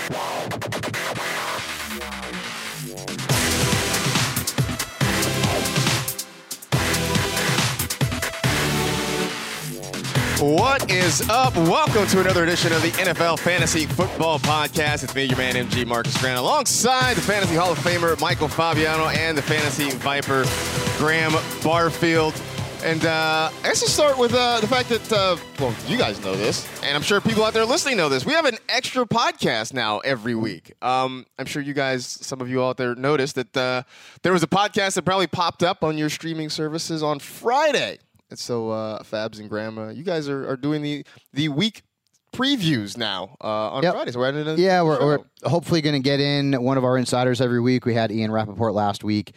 What is up? Welcome to another edition of the NFL Fantasy Football Podcast. It's me, your man, MG Marcus Grant, alongside the Fantasy Hall of Famer, Michael Fabiano, and the Fantasy Viper, Graham Barfield. And I guess to start with the fact that, well, you guys know this, and I'm sure people out there listening know this. We have an extra podcast now every week. I'm sure you guys, some of you out there noticed that there was a podcast that probably popped up on your streaming services on Friday. And so, Fabs and Grandma, you guys are doing the week previews now on Friday. So we're hopefully going to get in one of our insiders every week. We had Ian Rappaport last week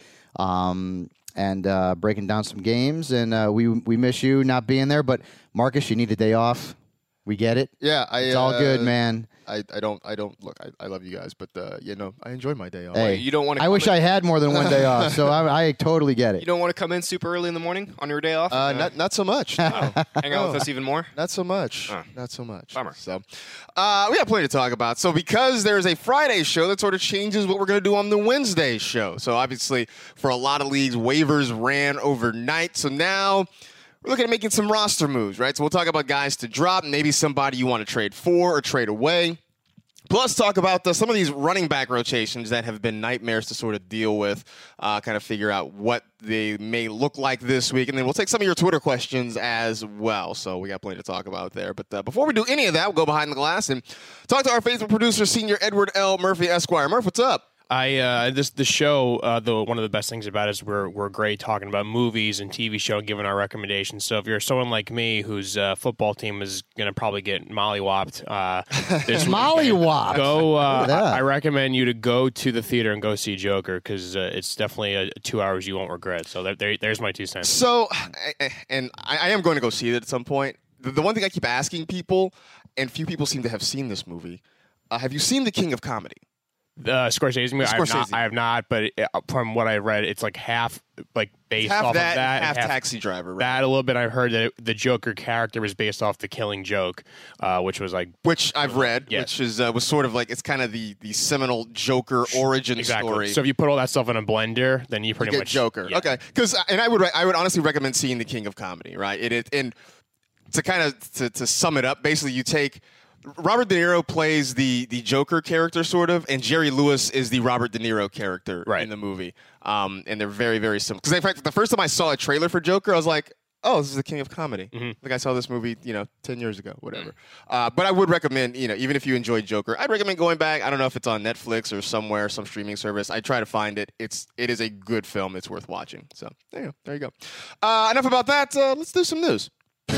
and breaking down some games. And we miss you not being there. But, Marcus, you need a day off. We get it. Yeah. It's all good, man. I don't look. I love you guys, but I enjoy my day off. Hey, you don't want to. I wish I had more than one day off, so I totally get it. You don't want to come in super early in the morning on your day off? Not so much. Hang out with us even more? Not so much. Not so much. Bummer. So, we got plenty to talk about. So, because there's a Friday show, that sort of changes what we're going to do on the Wednesday show. So, obviously, for a lot of leagues, waivers ran overnight. So now we're looking at making some roster moves, right? So we'll talk about guys to drop, maybe somebody you want to trade for or trade away. Plus, talk about some of these running back rotations that have been nightmares to sort of deal with, kind of figure out what they may look like this week. And then we'll take some of your Twitter questions as well. So we got plenty to talk about there. But before we do any of that, we'll go behind the glass and talk to our faithful producer, Senior Edward L. Murphy, Esquire. Murph, what's up? The show, one of the best things about it is we're great talking about movies and TV show, giving our recommendations. So if you're someone like me whose football team is going to probably get mollywopped this mollywopped. Go. I recommend you to go to the theater and go see Joker because it's definitely 2 hours you won't regret. So there's my 2 cents. So, and I am going to go see it at some point. The one thing I keep asking people, and few people seem to have seen this movie, have you seen The King of Comedy? The Scorsese movie? I have not, but from what I read, it's like half based half off that, of that. Half Taxi Driver. Right? That a little bit. I've heard that the Joker character was based off The Killing Joke, which was which I've read, yes. Which was sort of like it's kind of the seminal Joker origin story. So if you put all that stuff in a blender, then you pretty get much Joker. Yeah. Okay, because I would honestly recommend seeing The King of Comedy. Right, and to kind of to sum it up, basically you take. Robert De Niro plays the Joker character, sort of, and Jerry Lewis is the Robert De Niro character in the movie. And they're very, very similar. Because, in fact, the first time I saw a trailer for Joker, I was like, oh, this is the King of Comedy. Mm-hmm. Like, I saw this movie, 10 years ago, whatever. But I would recommend, even if you enjoyed Joker, I'd recommend going back. I don't know if it's on Netflix or somewhere, some streaming service. I try to find it. It is a good film. It's worth watching. So, there you go. Enough about that. Let's do some news.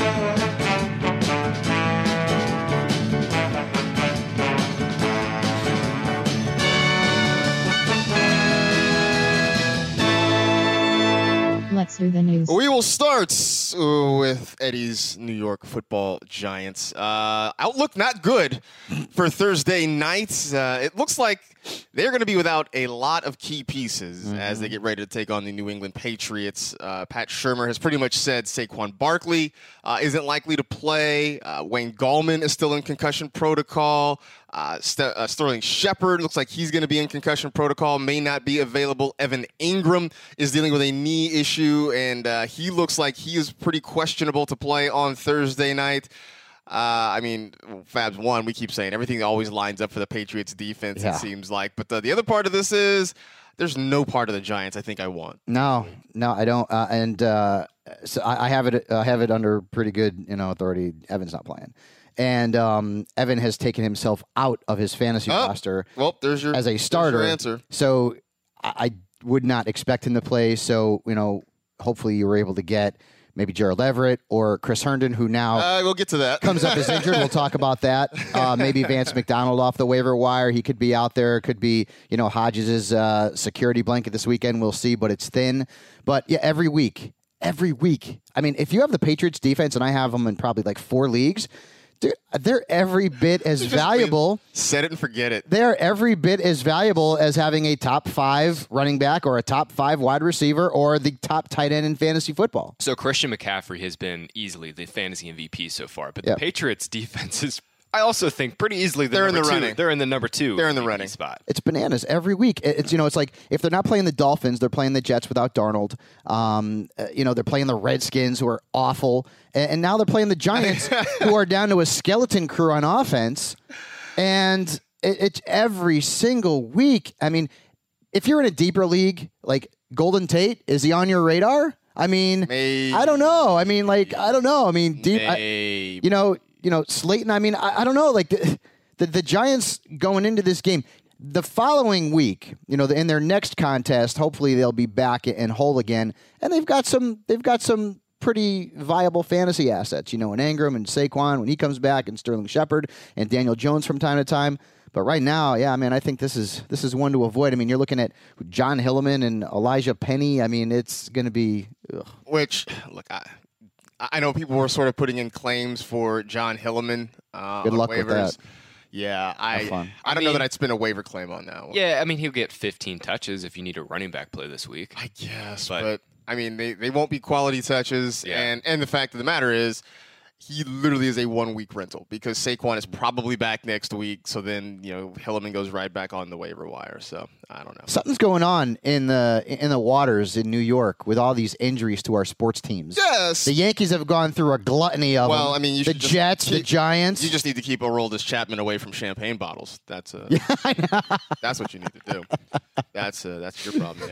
Let's do the news. We will start with Eddie's New York Football Giants. Outlook not good for Thursday night. It looks like they're going to be without a lot of key pieces as they get ready to take on the New England Patriots. Pat Shurmur has pretty much said Saquon Barkley isn't likely to play. Wayne Gallman is still in concussion protocol. Sterling Shepard looks like he's going to be in concussion protocol, may not be available. Evan Ingram is dealing with a knee issue, and he looks like he is pretty questionable to play on Thursday night. Fabs, one, we keep saying everything always lines up for the Patriots defense, it seems like. But the other part of this is there's no part of the Giants I think I want. No, I don't. So I have it under pretty good authority. Evan's not playing. And Evan has taken himself out of his fantasy roster as a starter. There's your answer. So I would not expect him to play. So, hopefully you were able to get maybe Gerald Everett or Chris Herndon, who now we'll get to that. comes up as injured. We'll talk about that. Maybe Vance McDonald off the waiver wire. He could be out there. Could be, Hodges' security blanket this weekend. We'll see, but it's thin. But, yeah, every week. I mean, if you have the Patriots defense, and I have them in probably like 4 leagues, dude, they're every bit as valuable. Set it and forget it. They're every bit as valuable as having a top 5 running back or a top 5 wide receiver or the top tight end in fantasy football. So Christian McCaffrey has been easily the fantasy MVP so far, but the Patriots defense is I also think pretty easily They're in the running. They're in the number 2. They're in the MVP running spot. It's bananas every week. It's it's like if they're not playing the Dolphins, they're playing the Jets without Darnold. They're playing the Redskins, who are awful, and now they're playing the Giants, who are down to a skeleton crew on offense. And it's every single week. I mean, if you're in a deeper league, like Golden Tate, is he on your radar? I mean, Maybe. I don't know. I mean, I don't know. I mean, deep. Slayton. I mean, I don't know. Like the Giants going into this game, the following week, in their next contest, hopefully they'll be back and whole again, and they've got some pretty viable fantasy assets. In Ingram and Saquon when he comes back, and Sterling Shepard and Daniel Jones from time to time. But right now, yeah, I think this is one to avoid. I mean, you're looking at John Hilleman and Elijah Penny. I mean, it's going to be. Ugh. Which, look, I know people were sort of putting in claims for John Hilleman. Good luck waivers. with that. Yeah, I don't know that I'd spin a waiver claim on that one. Yeah, I mean, he'll get 15 touches if you need a running back play this week. I guess, but I mean, they won't be quality touches, and the fact of the matter is, he literally is a 1-week rental because Saquon is probably back next week. So then, Hilleman goes right back on the waiver wire. So I don't know. Something's going on in the waters in New York with all these injuries to our sports teams. Yes. The Yankees have gone through a gluttony of them. I mean, the Jets, the Giants. You just need to keep Aroldis Chapman away from champagne bottles. That's that's what you need to do. That's your problem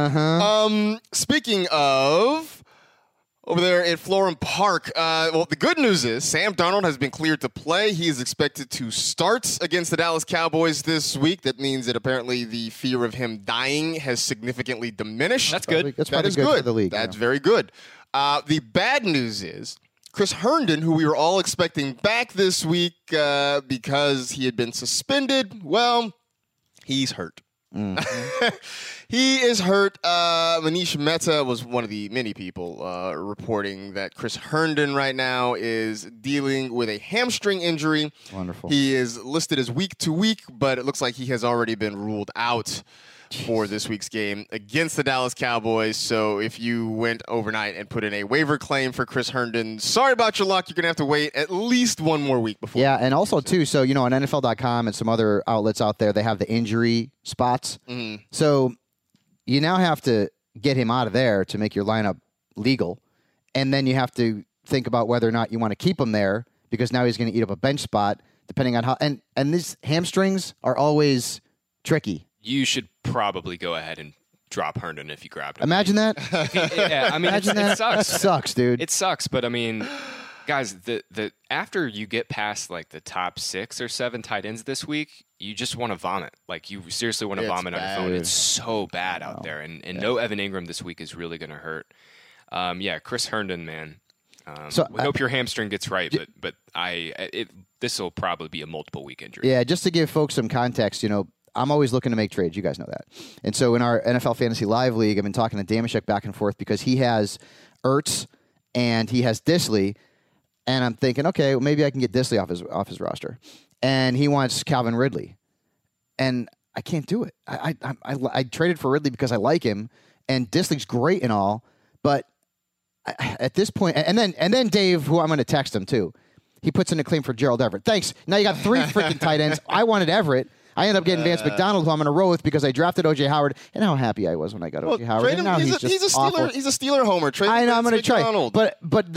there. Speaking of. Over there at Florham Park, the good news is Sam Darnold has been cleared to play. He is expected to start against the Dallas Cowboys this week. That means that apparently the fear of him dying has significantly diminished. That's good. That's That is good good for the league. That's very good. The bad news is Chris Herndon, who we were all expecting back this week because he had been suspended, well, he's hurt. He is hurt. Manish Mehta was one of the many people reporting that Chris Herndon right now is dealing with a hamstring injury. Wonderful. He is listed as week to week, but it looks like he has already been ruled out for this week's game against the Dallas Cowboys. So if you went overnight and put in a waiver claim for Chris Herndon, sorry about your luck. You're going to have to wait at least one more week before. Yeah, and also, too, so, on NFL.com and some other outlets out there, they have the injury spots. Mm-hmm. So you now have to get him out of there to make your lineup legal. And then you have to think about whether or not you want to keep him there because now he's going to eat up a bench spot depending on how. And these hamstrings are always tricky. You should probably go ahead and drop Herndon if you grabbed him. Imagine that. Yeah, I mean, it sucks. That sucks, dude. It sucks, but I mean, guys, the after you get past like the top 6 or 7 tight ends this week, you just want to vomit. Like you seriously want to vomit on your phone. It's so bad out there, and no Evan Ingram this week is really going to hurt. Chris Herndon, man. We hope your hamstring gets right, but this will probably be a multiple week injury. Yeah, just to give folks some context, I'm always looking to make trades. You guys know that. And so in our NFL Fantasy Live League, I've been talking to Damashek back and forth because he has Ertz and he has Disley. And I'm thinking, okay, well, maybe I can get Disley off his roster. And he wants Calvin Ridley. And I can't do it. I traded for Ridley because I like him. And Disley's great and all. But at this point, and then Dave, who I'm going to text him too, he puts in a claim for Gerald Everett. Thanks. Now you got 3 freaking tight ends. I wanted Everett. I ended up getting Vance McDonald, who I'm going to roll with because I drafted O.J. Howard, and how happy I was when I got O.J. Howard. And now he's a Steeler. He's a Steeler homer. Trade I know. I'm going to try. McDonald. But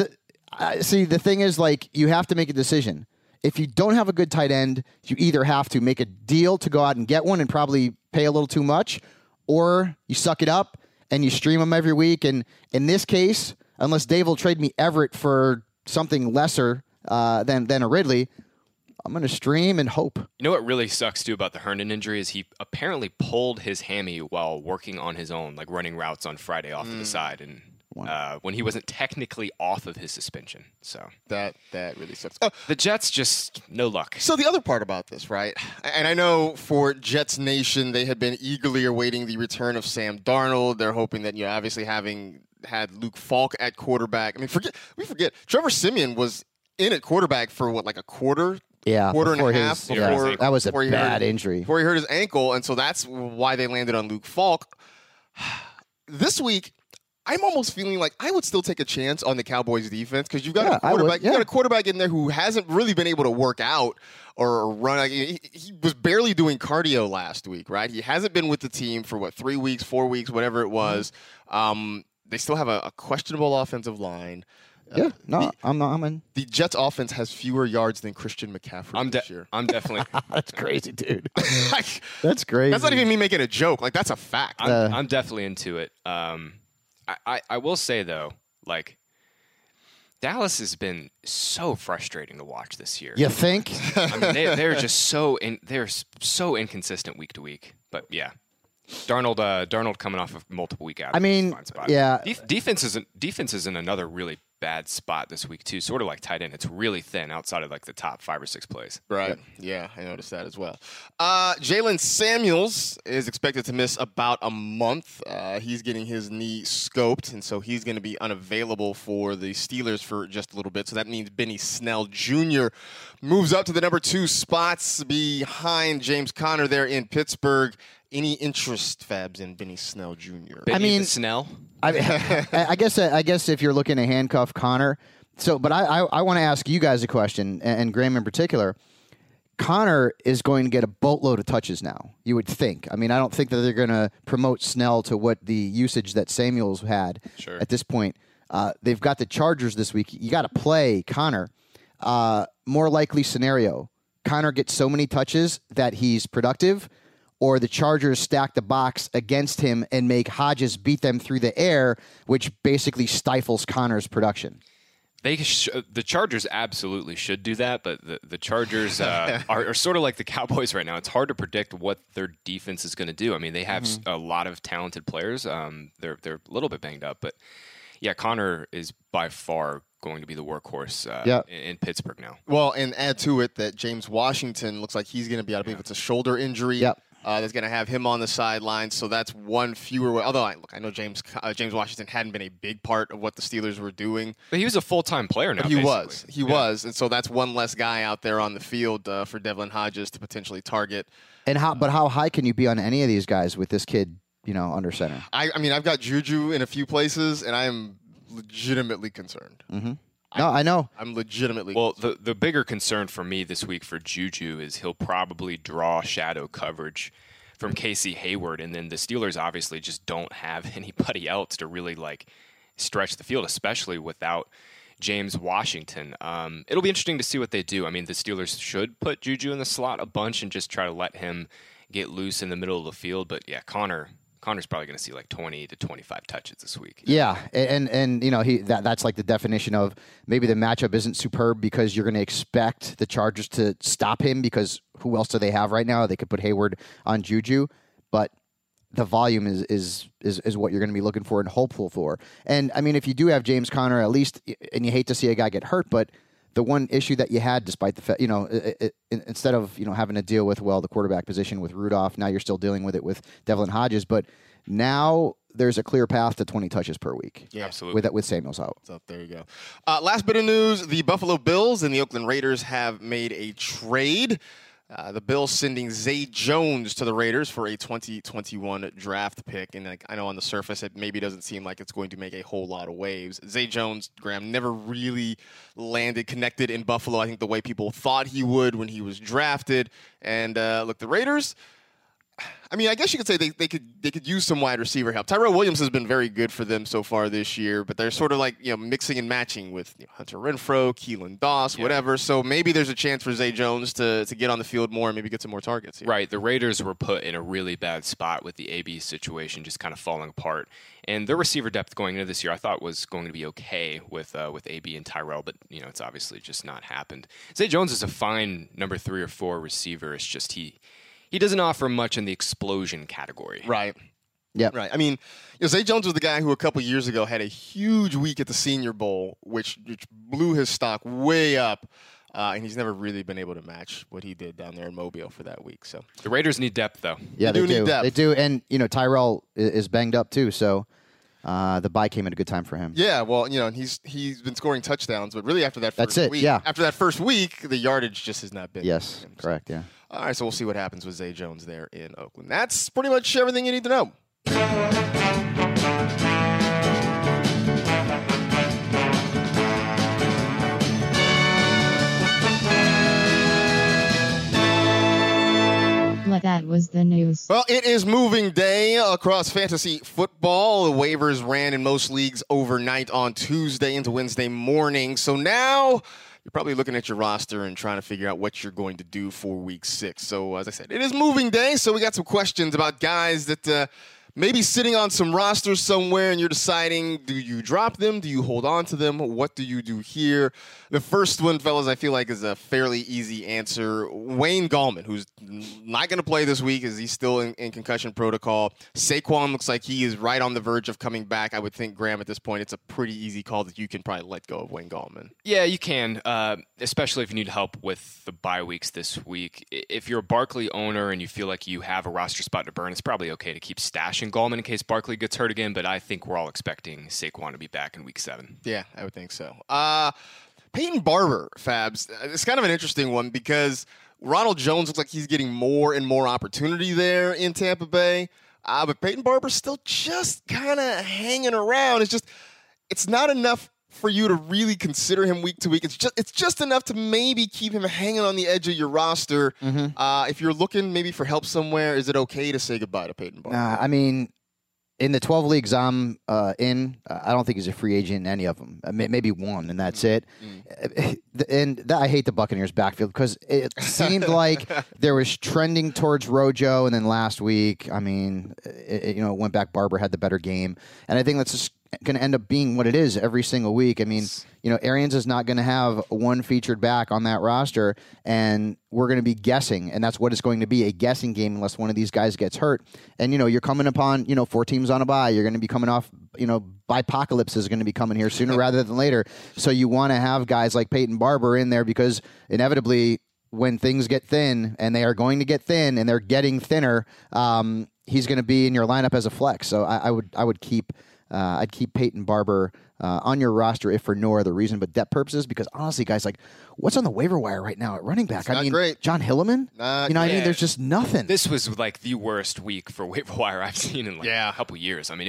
the thing is, like, you have to make a decision. If you don't have a good tight end, you either have to make a deal to go out and get one and probably pay a little too much, or you suck it up and you stream them every week. And in this case, unless Dave will trade me Everett for something lesser than a Ridley, I'm going to stream and hope. You know what really sucks, too, about the Herndon injury is he apparently pulled his hammy while working on his own, like running routes on Friday off to the side, and when he wasn't technically off of his suspension. So that really sucks. The Jets just no luck. So the other part about this, right? And I know for Jets Nation, they had been eagerly awaiting the return of Sam Darnold. They're hoping that, obviously having had Luke Falk at quarterback. I mean, we forget Trevor Siemian was in at quarterback for what, like a quarter? Yeah, quarter and a half before that was a bad injury. Before he hurt his ankle, and so that's why they landed on Luke Falk. This week, I'm almost feeling like I would still take a chance on the Cowboys defense because you've got a quarterback. You got a quarterback in there who hasn't really been able to work out or run. He was barely doing cardio last week, right? He hasn't been with the team for 3 weeks, 4 weeks, whatever it was. They still have a questionable offensive line. I'm in. The Jets' offense has fewer yards than Christian McCaffrey this year. I'm definitely. That's crazy, dude. That's crazy. That's not even me making a joke. Like, that's a fact. I'm definitely into it. I will say, though, like, Dallas has been so frustrating to watch this year. You think? I mean, they're just they're so inconsistent week to week. But yeah, Darnold coming off of multiple week out. I mean, yeah. Defense is in another really bad spot this week too. Sort of like tight end. It's really thin outside of like the top 5 or 6 plays. Right. Yeah, I noticed that as well. Jalen Samuels is expected to miss about a month. He's getting his knee scoped, and so he's going to be unavailable for the Steelers for just a little bit. So that means Benny Snell Jr. moves up to the number 2 spots behind James Conner there in Pittsburgh. Any interest, Fabs, in Benny Snell Jr.? Snell. I guess if you're looking to handcuff Conner, but I want to ask you guys a question, and Graham in particular. Conner is going to get a boatload of touches now, you would think. I mean, I don't think that they're going to promote Snell to what the usage that Samuels had at this point. They've got the Chargers this week. You got to play Conner. More likely scenario, Conner gets so many touches that he's productive, or the Chargers stack the box against him and make Hodges beat them through the air, which basically stifles Conner's production. The Chargers absolutely should do that, but the Chargers are sort of like the Cowboys right now. It's hard to predict what their defense is going to do. I mean, they have a lot of talented players. They're a little bit banged up, but yeah, Conner is by far going to be the workhorse in Pittsburgh now. Well, and add to it that James Washington looks like he's going to be out. I believe it's a shoulder injury. Yep. That's going to have him on the sidelines, so that's one fewer. Although I know James Washington hadn't been a big part of what the Steelers were doing, but he was a full-time player now. He was, and so that's one less guy out there on the field for Devlin Hodges to potentially target. And how high can you be on any of these guys with this kid, under center? I mean, I've got Juju in a few places, and I am legitimately concerned. Mm-hmm. No, I know. I'm legitimately concerned. The bigger concern for me this week for Juju is he'll probably draw shadow coverage from Casey Hayward, and then the Steelers obviously just don't have anybody else to really stretch the field, especially without James Washington. It'll be interesting to see what they do. I mean, the Steelers should put Juju in the slot a bunch and just try to let him get loose in the middle of the field. But yeah, Connor's probably going to see 20 to 25 touches this week. Yeah, and that's like the definition of maybe the matchup isn't superb because you're going to expect the Chargers to stop him because who else do they have right now? They could put Hayward on Juju, but the volume is what you're going to be looking for and hopeful for. And I mean, if you do have James Conner, at least, and you hate to see a guy get hurt, but the one issue that you had, despite the fact, instead of having to deal with the quarterback position with Rudolph, now you're still dealing with it with Devlin Hodges. But now there's a clear path to 20 touches per week. Yeah, absolutely. With Samuels out. So there you go. Last bit of news: the Buffalo Bills and the Oakland Raiders have made a trade. The Bills sending Zay Jones to the Raiders for a 2021 draft pick. And I know on the surface it maybe doesn't seem like it's going to make a whole lot of waves. Zay Jones, Graham, never really connected in Buffalo, I think the way people thought he would when he was drafted. And look, the Raiders, I mean, I guess you could say they could use some wide receiver help. Tyrell Williams has been very good for them so far this year, but they're sort of mixing and matching with Hunter Renfrow, Keelan Doss, whatever. So maybe there's a chance for Zay Jones to get on the field more and maybe get some more targets here. Right. The Raiders were put in a really bad spot with the AB situation just kind of falling apart. And their receiver depth going into this year I thought was going to be okay with AB and Tyrell, but it's obviously just not happened. Zay Jones is a fine number 3 or 4 receiver. It's just he doesn't offer much in the explosion category. Right. Yeah. Right. I mean, Zay Jones was the guy who a couple years ago had a huge week at the Senior Bowl, which blew his stock way up, and he's never really been able to match what he did down there in Mobile for that week. So the Raiders need depth, though. Yeah, they do need depth. They do, and Tyrell is banged up too, so the bye came at a good time for him. Yeah, well, and he's been scoring touchdowns, but really after that first week, after that first week, the yardage just has not been. Yes, correct. Yeah. All right, so we'll see what happens with Zay Jones there in Oakland. That's pretty much everything you need to know. That was the news. Well, it is moving day across fantasy football. The waivers ran in most leagues overnight on Tuesday into Wednesday morning. So now you're probably looking at your roster and trying to figure out what you're going to do for week 6. So, as I said, it is moving day. So we got some questions about guys that maybe sitting on some rosters somewhere and you're deciding, do you drop them? Do you hold on to them? What do you do here? The first one, fellas, I feel like is a fairly easy answer. Wayne Gallman, who's not going to play this week as he's still in concussion protocol. Saquon looks like he is right on the verge of coming back. I would think, Graham, at this point, it's a pretty easy call that you can probably let go of Wayne Gallman. Yeah, you can, especially if you need help with the bye weeks this week. If you're a Barkley owner and you feel like you have a roster spot to burn, it's probably okay to keep stashing Gallman in case Barkley gets hurt again, but I think we're all expecting Saquon to be back in week 7. Yeah, I would think so. Peyton Barber, Fabs, it's kind of an interesting one because Ronald Jones looks like he's getting more and more opportunity there in Tampa Bay, but Peyton Barber's still just kind of hanging around. It's not enough for you to really consider him week to week. It's just enough to maybe keep him hanging on the edge of your roster. Mm-hmm. If you're looking maybe for help somewhere, is it okay to say goodbye to Peyton Barber? I mean, in the 12 leagues I'm in, I don't think he's a free agent in any of them. Maybe one, and that's it. And I hate the Buccaneers backfield because it seemed like there was trending towards Rojo, and then last week, I mean, it went back. Barber had the better game, and I think that's just going to end up being what it is every single week. I mean, Arians is not going to have one featured back on that roster, and we're going to be guessing, and that's what it's going to be, a guessing game unless one of these guys gets hurt. And, you're coming upon, 4 teams on a bye. You're going to be coming off, bipocalypse is going to be coming here sooner rather than later. So you want to have guys like Peyton Barber in there because inevitably when things get thin, and they are going to get thin, and they're getting thinner, he's going to be in your lineup as a flex. So I would keep... I'd keep Peyton Barber on your roster if for no other reason but depth purposes, because honestly, guys, like, what's on the waiver wire right now at running back? It's not great. John Hilliman? I mean, there's just nothing. This was like the worst week for waiver wire I've seen in a couple years. I mean,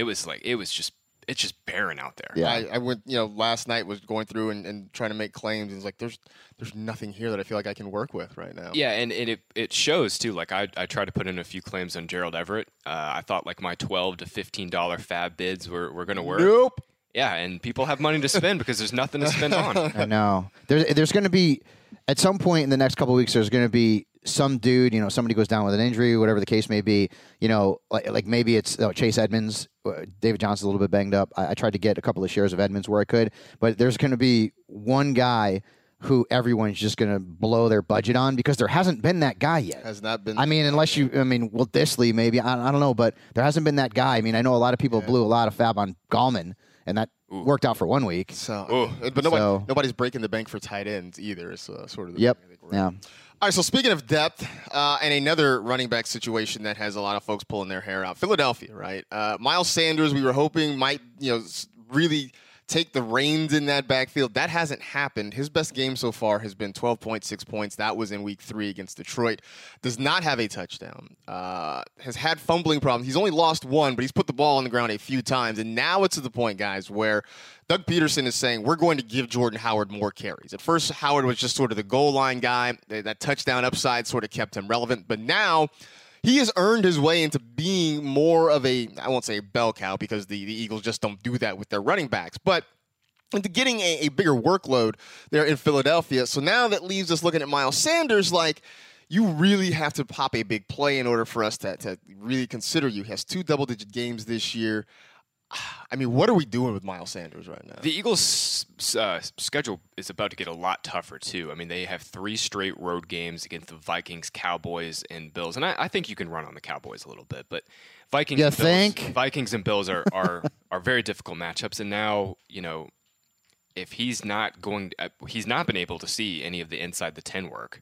it's just barren out there. Yeah, I went, last night was going through and trying to make claims. And it's like, there's nothing here that I feel like I can work with right now. Yeah, and it shows too. Like I tried to put in a few claims on Gerald Everett. I thought like my $12 to $15 fab bids were going to work. Nope. Yeah, and people have money to spend because there's nothing to spend on. I know. There's going to be, at some point in the next couple of weeks, there's going to be some dude, somebody goes down with an injury, whatever the case may be, like maybe it's Chase Edmonds. David Johnson's a little bit banged up. I tried to get a couple of shares of Edmonds where I could, but there's going to be one guy who everyone's just going to blow their budget on because there hasn't been that guy yet. Has not been. I mean, unless Will Dissly maybe, I don't know, but there hasn't been that guy. I mean, I know a lot of people blew a lot of fab on Gallman, and that worked out for 1 week. But nobody's breaking the bank for tight ends either. Is sort of the yep. thing I think we're Yeah. in. All right, so speaking of depth and another running back situation that has a lot of folks pulling their hair out, Philadelphia, right? Miles Sanders, we were hoping might, really take the reins in that backfield. That hasn't happened. His best game so far has been 12.6 points. That was in week 3 against Detroit. Does not have a touchdown. Has had fumbling problems. He's only lost 1, but he's put the ball on the ground a few times. And now it's to the point, guys, where Doug Peterson is saying we're going to give Jordan Howard more carries. At first, Howard was just sort of the goal line guy. That touchdown upside sort of kept him relevant. But now he has earned his way into being more of a, I won't say a bell cow because the Eagles just don't do that with their running backs, but into getting a bigger workload there in Philadelphia. So now that leaves us looking at Miles Sanders like, you really have to pop a big play in order for us to really consider you. He has 2 double-digit games this year. I mean, what are we doing with Miles Sanders right now? The Eagles' schedule is about to get a lot tougher, too. I mean, they have 3 straight road games against the Vikings, Cowboys, and Bills. And I think you can run on the Cowboys a little bit, but Vikings and Bills are very difficult matchups. And now, if he's not been able to see any of the inside the 10 work.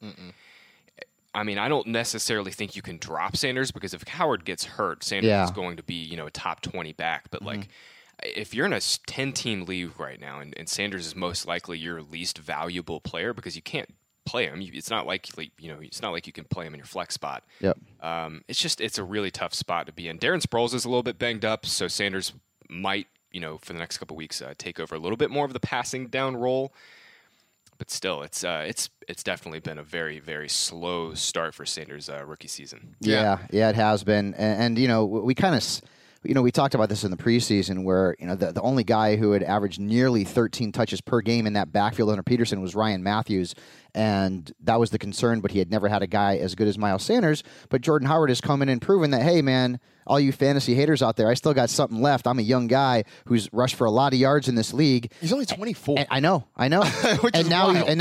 I mean, I don't necessarily think you can drop Sanders because if Howard gets hurt, Sanders is going to be, a top 20 back. But like, if you're in a 10-team league right now, and Sanders is most likely your least valuable player because you can't play him. It's not like you can play him in your flex spot. Yep. It's a really tough spot to be in. Darren Sproles is a little bit banged up, so Sanders might, for the next couple of weeks, take over a little bit more of the passing down role. but still, it's definitely been a very, very slow start for Sanders' rookie season. Yeah, it has been, and we kind of. We talked about this in the preseason where, the only guy who had averaged nearly 13 touches per game in that backfield under Peterson was Ryan Matthews. And that was the concern, but he had never had a guy as good as Miles Sanders. But Jordan Howard has come in and proven that, hey, man, all you fantasy haters out there, I still got something left. I'm a young guy who's rushed for a lot of yards in this league. He's only 24. And I know. Which and is now, wild.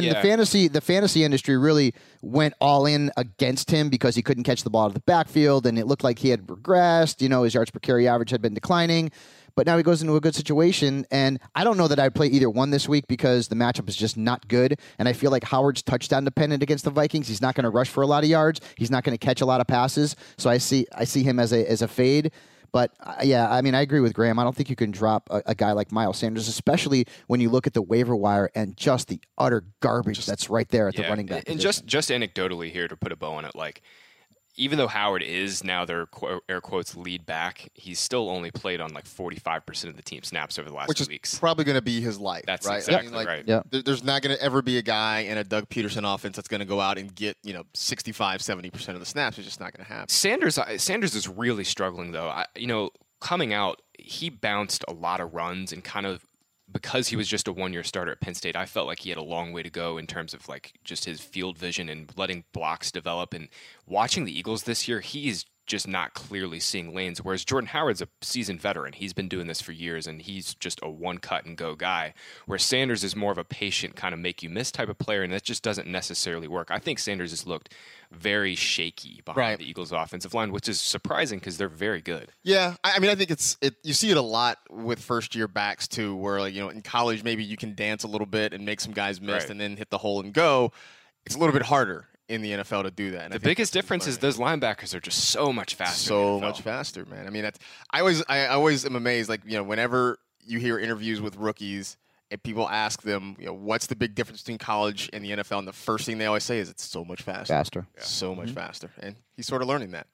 the fantasy industry really went all in against him because he couldn't catch the ball out of the backfield, and it looked like he had regressed. His yards per carry average had been declining. But now he goes into a good situation, and I don't know that I'd play either one this week because the matchup is just not good, and I feel like Howard's touchdown dependent against the Vikings. He's not going to rush for a lot of yards. He's not going to catch a lot of passes, so I see him as a fade. But, I agree with Graham. I don't think you can drop a guy like Miles Sanders, especially when you look at the waiver wire and just the utter garbage that's right there at the running back and position. just anecdotally here to put a bow on it, like, even though Howard is now their air quotes lead back, he's still only played on like 45% of the team snaps over the last 2 weeks. Which is probably going to be his life. That's right? exactly right. Yeah. There's not going to ever be a guy in a Doug Peterson offense that's going to go out and get 65, 70% of the snaps. It's just not going to happen. Sanders is really struggling though. Coming out, he bounced a lot of runs and kind of. Because he was just a one-year starter at Penn State, I felt like he had a long way to go in terms of like just his field vision and letting blocks develop. And watching the Eagles this year, he's just not clearly seeing lanes. Whereas Jordan Howard's a seasoned veteran. He's been doing this for years, and he's just a one-cut-and-go guy. Where Sanders is more of a patient, kind of make-you-miss type of player, and that just doesn't necessarily work. I think Sanders has looked very shaky behind the Eagles' offensive line, which is surprising because they're very good. Yeah, I think you see it a lot with first-year backs too, where in college maybe you can dance a little bit and make some guys miss and then hit the hole and go. It's a little bit harder in the NFL to do that. And the biggest difference is those linebackers are just so much faster. So much faster, man. I always am amazed. Like whenever you hear interviews with rookies and people ask them, what's the big difference between college and the NFL, and the first thing they always say is it's so much faster. So much faster, and he's sort of learning that.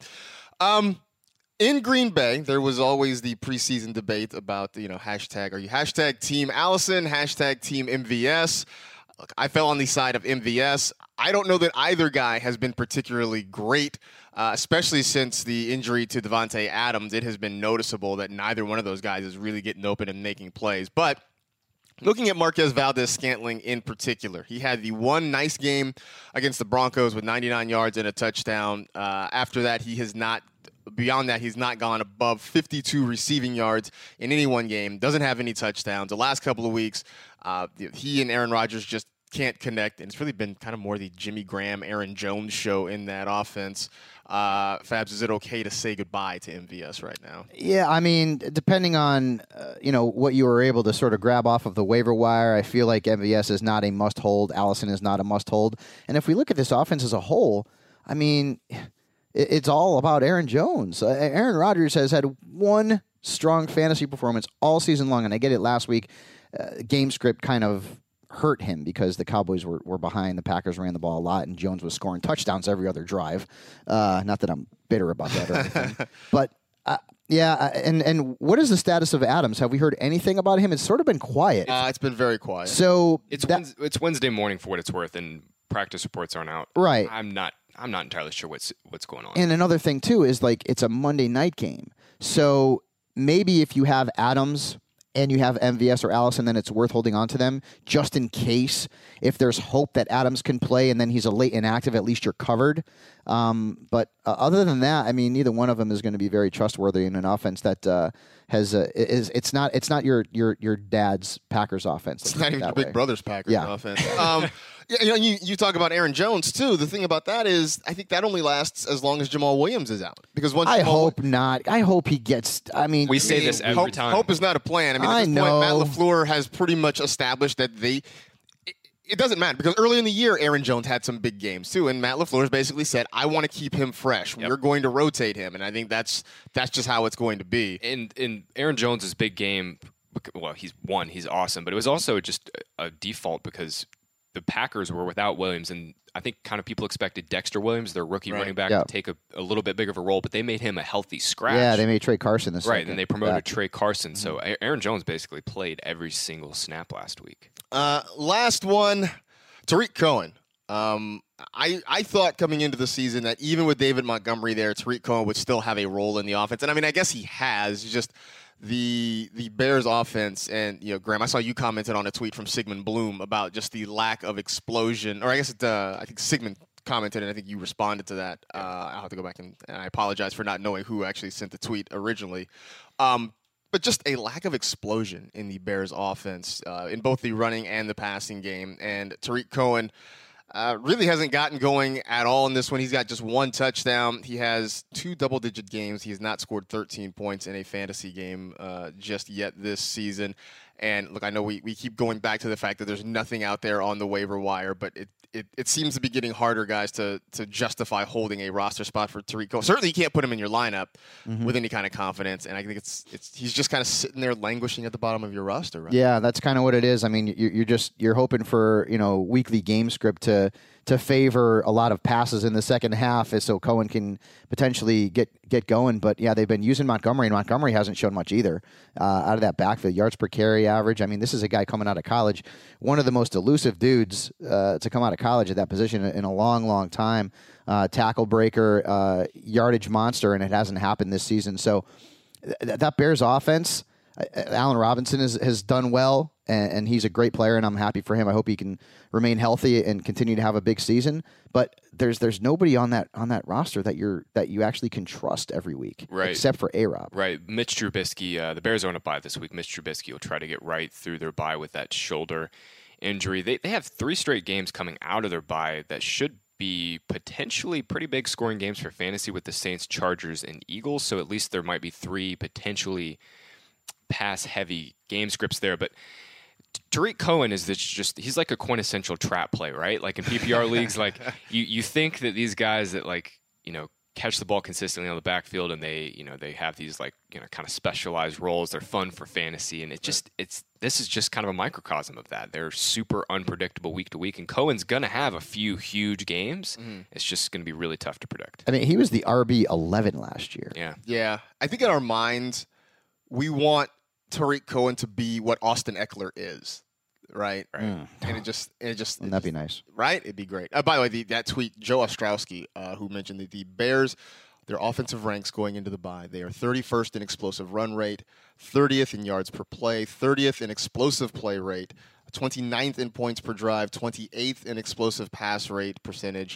In Green Bay, there was always the preseason debate about hashtag. Are you hashtag Team Allison? Hashtag Team MVS? Look, I fell on the side of MVS. I don't know that either guy has been particularly great, especially since the injury to Devontae Adams. It has been noticeable that neither one of those guys is really getting open and making plays. But looking at Marquez Valdes-Scantling in particular, he had the one nice game against the Broncos with 99 yards and a touchdown. After that, beyond that, he's not gone above 52 receiving yards in any one game. Doesn't have any touchdowns. The last couple of weeks, he and Aaron Rodgers just can't connect, and it's really been kind of more the Jimmy Graham, Aaron Jones show in that offense. Fabs, is it okay to say goodbye to MVS right now? Yeah, depending on what you were able to sort of grab off of the waiver wire, I feel like MVS is not a must-hold. Allison is not a must-hold. And if we look at this offense as a whole, it's all about Aaron Jones. Aaron Rodgers has had one strong fantasy performance all season long, and I get it last week. Game script kind of hurt him because the Cowboys were behind. The Packers ran the ball a lot, and Jones was scoring touchdowns every other drive. Not that I'm bitter about that or anything. But, and what is the status of Adams? Have we heard anything about him? It's sort of been quiet. It's been very quiet. So it's Wednesday morning for what it's worth, and practice reports aren't out. Right. I'm not entirely sure what's going on. And another thing, too, is it's a Monday night game. So maybe if you have Adams and you have MVS or Allison, then it's worth holding on to them just in case. If there's hope that Adams can play and then he's a late inactive, at least you're covered. But other than that, neither one of them is going to be very trustworthy in an offense that has it's not your dad's Packers offense. It's not even your big brother's Packers offense. You talk about Aaron Jones too. The thing about that is, I think that only lasts as long as Jamal Williams is out. Because once I hope not. I hope he gets. We say this every time. Hope is not a plan. I at this know. point, Matt LaFleur has pretty much established that it doesn't matter, because early in the year, Aaron Jones had some big games too, and Matt LaFleur has basically said, "I want to keep him fresh. Yep. We're going to rotate him," and I think that's just how it's going to be. In Aaron Jones' big game, well, he's awesome, but it was also just a default because the Packers were without Williams, and I think kind of people expected Dexter Williams, their rookie running back, to take a little bit bigger of a role, but they made him a healthy scratch. Yeah, they made Trey Carson this right, and they promoted Trey Carson. So Aaron Jones basically played every single snap last week. Last one, Tariq Cohen. I thought coming into the season that even with David Montgomery there, Tariq Cohen would still have a role in the offense. And I mean, I guess he has. Just the Bears offense, and Graham, I saw you commented on a tweet from Sigmund Bloom about just the lack of explosion. Or I guess I think Sigmund commented, and I think you responded to that. I'll have to go back and I apologize for not knowing who actually sent the tweet originally. But just a lack of explosion in the Bears offense in both the running and the passing game. And Tariq Cohen really hasn't gotten going at all in this one. He's got just one touchdown. He has 2 double-digit games. He has not scored 13 points in a fantasy game just yet this season. And, look, I know we keep going back to the fact that there's nothing out there on the waiver wire, but it seems to be getting harder, guys, to justify holding a roster spot for Tariq Cohen. Certainly you can't put him in your lineup with any kind of confidence, and I think he's just kind of sitting there languishing at the bottom of your roster, right? Yeah, that's kind of what it is. I mean, you're hoping for weekly game script to favor a lot of passes in the second half, so Cohen can potentially get going. But yeah, they've been using Montgomery, and Montgomery hasn't shown much either out of that backfield. Yards per carry average. I mean, this is a guy coming out of college, one of the most elusive dudes to come out of college at that position in a long, long time. Tackle breaker, yardage monster, and it hasn't happened this season. So that Bears offense. Allen Robinson has done well, and he's a great player, and I'm happy for him. I hope he can remain healthy and continue to have a big season. But there's nobody on that roster that you actually can trust every week, right, except for A-Rob. Right, Mitch Trubisky. The Bears are on a bye this week. Mitch Trubisky will try to get right through their bye with that shoulder injury. They have 3 straight games coming out of their bye that should be potentially pretty big scoring games for fantasy with the Saints, Chargers, and Eagles. So at least there might be 3 potentially pass-heavy game scripts there, but Tariq Cohen is he's like a quintessential trap play, right? Like in PPR leagues, like you think that these guys that catch the ball consistently on the backfield and they have these kind of specialized roles. They're fun for fantasy, and this is just kind of a microcosm of that. They're super unpredictable week to week, and Cohen's gonna have a few huge games. It's just gonna be really tough to predict. I mean, he was the RB11 last year. Yeah. I think in our minds, we want Tariq Cohen to be what Austin Eckler is, right? And it just wouldn't that be nice? Right? It'd be great. By the way, that tweet, Joe Ostrowski, who mentioned that the Bears, their offensive ranks going into the bye, they are 31st in explosive run rate, 30th in yards per play, 30th in explosive play rate, 29th in points per drive, 28th in explosive pass rate percentage,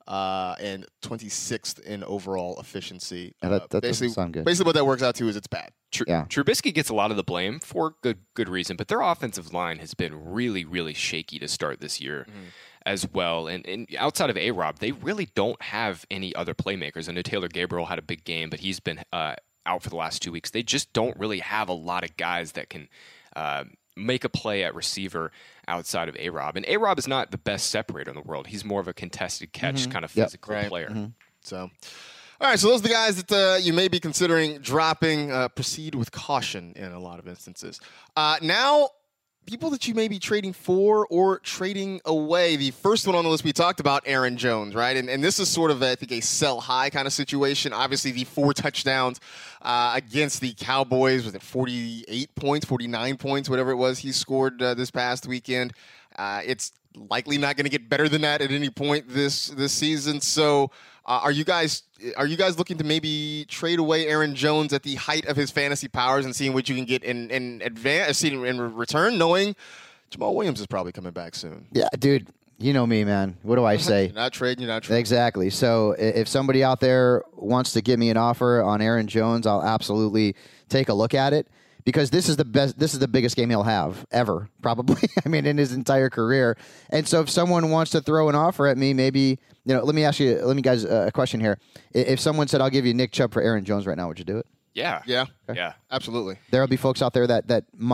and 26th in overall efficiency. Yeah, that doesn't sound good. Basically, what that works out to is it's bad. Trubisky gets a lot of the blame for good reason, but their offensive line has been really, really shaky to start this year as well. And outside of A-Rob, they really don't have any other playmakers. I know Taylor Gabriel had a big game, but he's been out for the last 2 weeks. They just don't really have a lot of guys that can make a play at receiver outside of A-Rob. And A-Rob is not the best separator in the world. He's more of a contested catch kind of physical player. So, all right, so those are the guys that you may be considering dropping. Proceed with caution in a lot of instances. Now, people that you may be trading for or trading away. The first one on the list we talked about, Aaron Jones, right? And this is sort of, I think, a sell high kind of situation. Obviously, the 4 touchdowns against the Cowboys, was it 48 points, 49 points, whatever it was he scored this past weekend. It's likely not going to get better than that at any point this season. So are you guys looking to maybe trade away Aaron Jones at the height of his fantasy powers and seeing what you can get in advance, in return, knowing Jamal Williams is probably coming back soon? Yeah, dude. You know me, man. What do I say? You're not trading. Exactly. So if somebody out there wants to give me an offer on Aaron Jones, I'll absolutely take a look at it. Because this is the best. This is the biggest game he'll have ever, probably. I mean, in his entire career. And so, if someone wants to throw an offer at me, maybe let me ask you, guys a question here. If someone said, "I'll give you Nick Chubb for Aaron Jones right now," would you do it? Yeah, absolutely. There'll be folks out there that might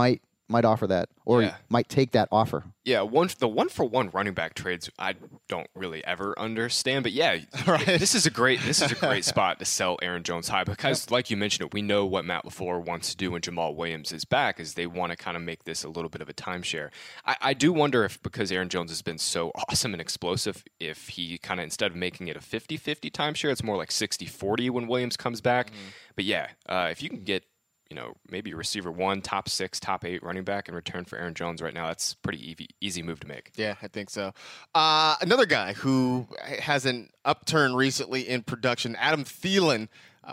offer that, or might take that offer. Yeah, the 1-for-1 running back trades I don't really ever understand, but right. this is a great spot to sell Aaron Jones high because, like you mentioned, we know what Matt LaFleur wants to do when Jamal Williams is back, is they want to kind of make this a little bit of a timeshare. I do wonder if, because Aaron Jones has been so awesome and explosive, if he kind of, instead of making it a 50-50 timeshare, it's more like 60-40 when Williams comes back. But if you can get maybe receiver 1, top 6, top 8 running back in return for Aaron Jones right now, that's pretty easy move to make. Yeah, I think so. Another guy who has an upturn recently in production, Adam Thielen.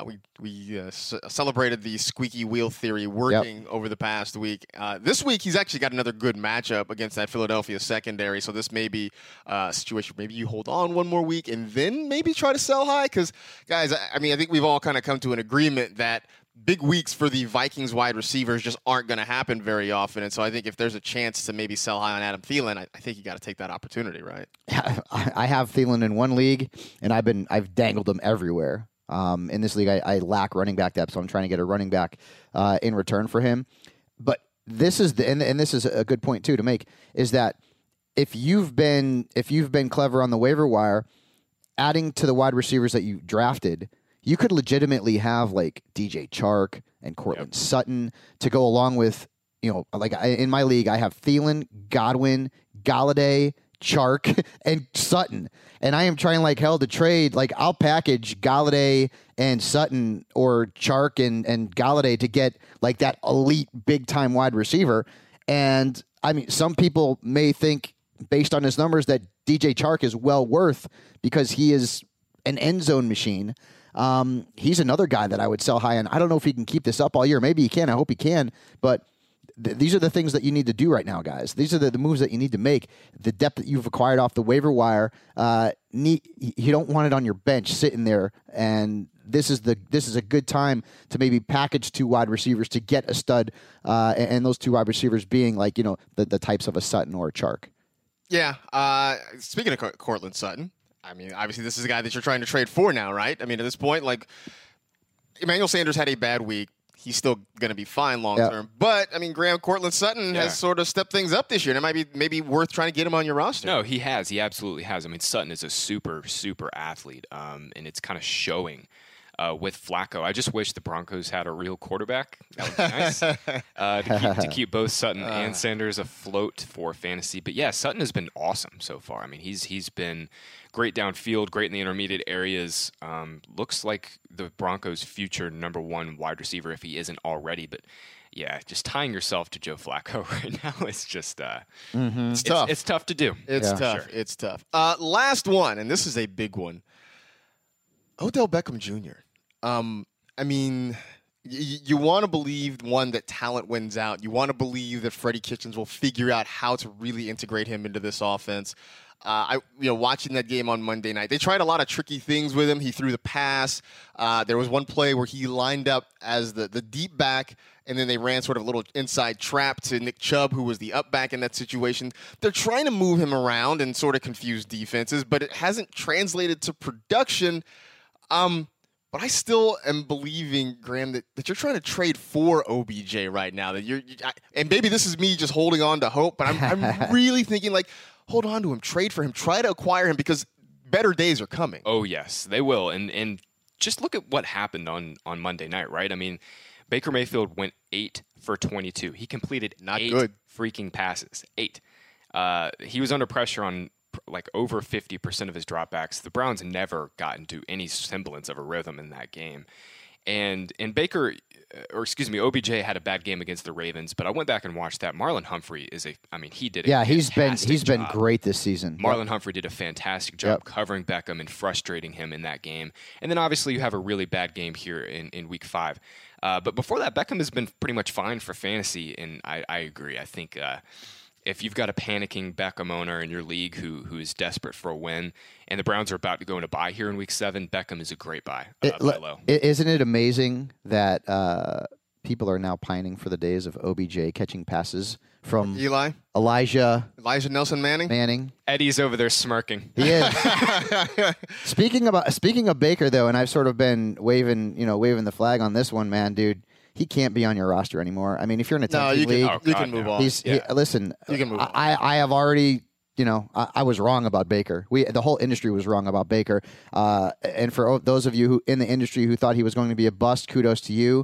We celebrated the squeaky wheel theory working over the past week. This week, he's actually got another good matchup against that Philadelphia secondary. So this may be a situation maybe you hold on one more week and then maybe try to sell high. Because, guys, I think we've all kind of come to an agreement that big weeks for the Vikings wide receivers just aren't going to happen very often. And so I think if there's a chance to maybe sell high on Adam Thielen, I think you got to take that opportunity, right? I have Thielen in one league, and I've dangled him everywhere. In this league, I lack running back depth, so I'm trying to get a running back in return for him. But this is and this is a good point too to make, is that if you've been clever on the waiver wire, adding to the wide receivers that you drafted, you could legitimately have like DJ Chark and Cortland Sutton to go along with, in my league, I have Thielen, Godwin, Galladay, Chark, and Sutton. And I am trying like hell to trade. Like, I'll package Galladay and Sutton or Chark and Galladay to get like that elite big-time wide receiver. And, some people may think, based on his numbers, that DJ Chark is well worth because he is an end zone machine. He's another guy that I would sell high on. I don't know if he can keep this up all year. Maybe he can. I hope he can. But these are the things that you need to do right now, guys. These are the moves that you need to make. The depth that you've acquired off the waiver wire, you don't want it on your bench sitting there. And this is a good time to maybe package 2 wide receivers to get a stud, and those 2 wide receivers being like the types of a Sutton or a Chark. Yeah. Speaking of Cortland Sutton, obviously this is a guy that you're trying to trade for now, right? At this point, like, Emmanuel Sanders had a bad week. He's still going to be fine long term. But, Graham, Cortland Sutton has sort of stepped things up this year, and it might be maybe worth trying to get him on your roster. No, he has. He absolutely has. Sutton is a super, super athlete, and it's kind of showing with Flacco. I just wish the Broncos had a real quarterback. That would be nice to keep both Sutton and Sanders afloat for fantasy. But, yeah, Sutton has been awesome so far. He's been great downfield, great in the intermediate areas. Looks like the Broncos' future number 1 wide receiver if he isn't already. But, yeah, just tying yourself to Joe Flacco right now is just it's tough. It's tough to do. It's tough. Sure. It's tough. Last one, and this is a big one. Odell Beckham Jr. You want to believe, one, that talent wins out. You want to believe that Freddie Kitchens will figure out how to really integrate him into this offense. Watching that game on Monday night, they tried a lot of tricky things with him. He threw the pass. There was one play where he lined up as the deep back, and then they ran sort of a little inside trap to Nick Chubb, who was the up back in that situation. They're trying to move him around and sort of confuse defenses, but it hasn't translated to production. But I still am believing, Graham, that you're trying to trade for OBJ right now. And maybe this is me just holding on to hope, but I'm really thinking, like, hold on to him, trade for him, try to acquire him, because better days are coming. Oh, yes, they will. And just look at what happened on Monday night, right? Baker Mayfield went 8 for 22. He completed 8 freaking passes. 8. He was under pressure on like over 50% of his dropbacks. The Browns never got into any semblance of a rhythm in that game. And OBJ had a bad game against the Ravens, but I went back and watched that. Marlon Humphrey he did a he's been great this season. Marlon Humphrey did a fantastic job covering Beckham and frustrating him in that game. And then obviously you have a really bad game here in week 5. But before that, Beckham has been pretty much fine for fantasy, and I agree. I think if you've got a panicking Beckham owner in your league who is desperate for a win, and the Browns are about to go into bye here in Week 7, Beckham is a great buy. Isn't it amazing that people are now pining for the days of OBJ catching passes from Elijah Nelson Manning? Eddie's over there smirking. He is. Speaking of Baker, though, and I've sort of been waving the flag on this one, man, dude. he can't be on your roster anymore. I mean, if you're in a tanking league, you can move on. Listen, you can move on. I have already. I was wrong about Baker. The whole industry was wrong about Baker. And for those of you who in the industry who thought he was going to be a bust, kudos to you.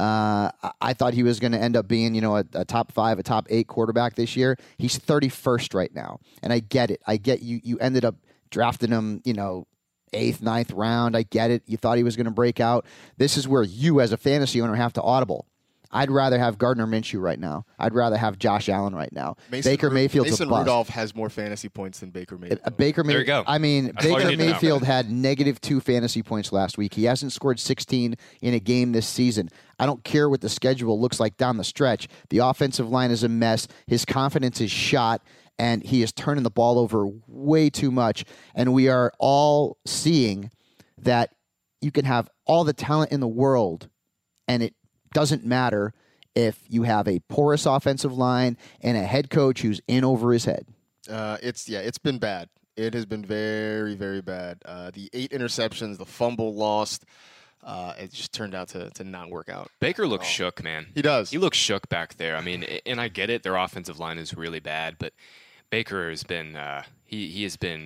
I thought he was going to end up being, a top 5, a top 8 quarterback this year. He's 31st right now, and I get it. I get you. You ended up drafting him, 8th, 9th round. I get it. You thought he was going to break out. This is where you, as a fantasy owner, have to audible. I'd rather have Gardner Minshew right now. I'd rather have Josh Allen right now. Baker Mayfield's Mason a bust. Rudolph has more fantasy points than Baker Mayfield. There you go. I mean, Baker Mayfield had -2 fantasy points last week. He hasn't scored 16 in a game this season. I don't care what the schedule looks like down the stretch. The offensive line is a mess. His confidence is shot, and he is turning the ball over way too much. And we are all seeing that you can have all the talent in the world, and it doesn't matter if you have a porous offensive line and a head coach who's in over his head. It's been bad. It has been very, very bad. The 8 interceptions, the fumble lost, it just turned out to not work out. Baker looks shook, man. He does. He looks shook back there. I mean, and I get it. Their offensive line is really bad, but Baker has been he has been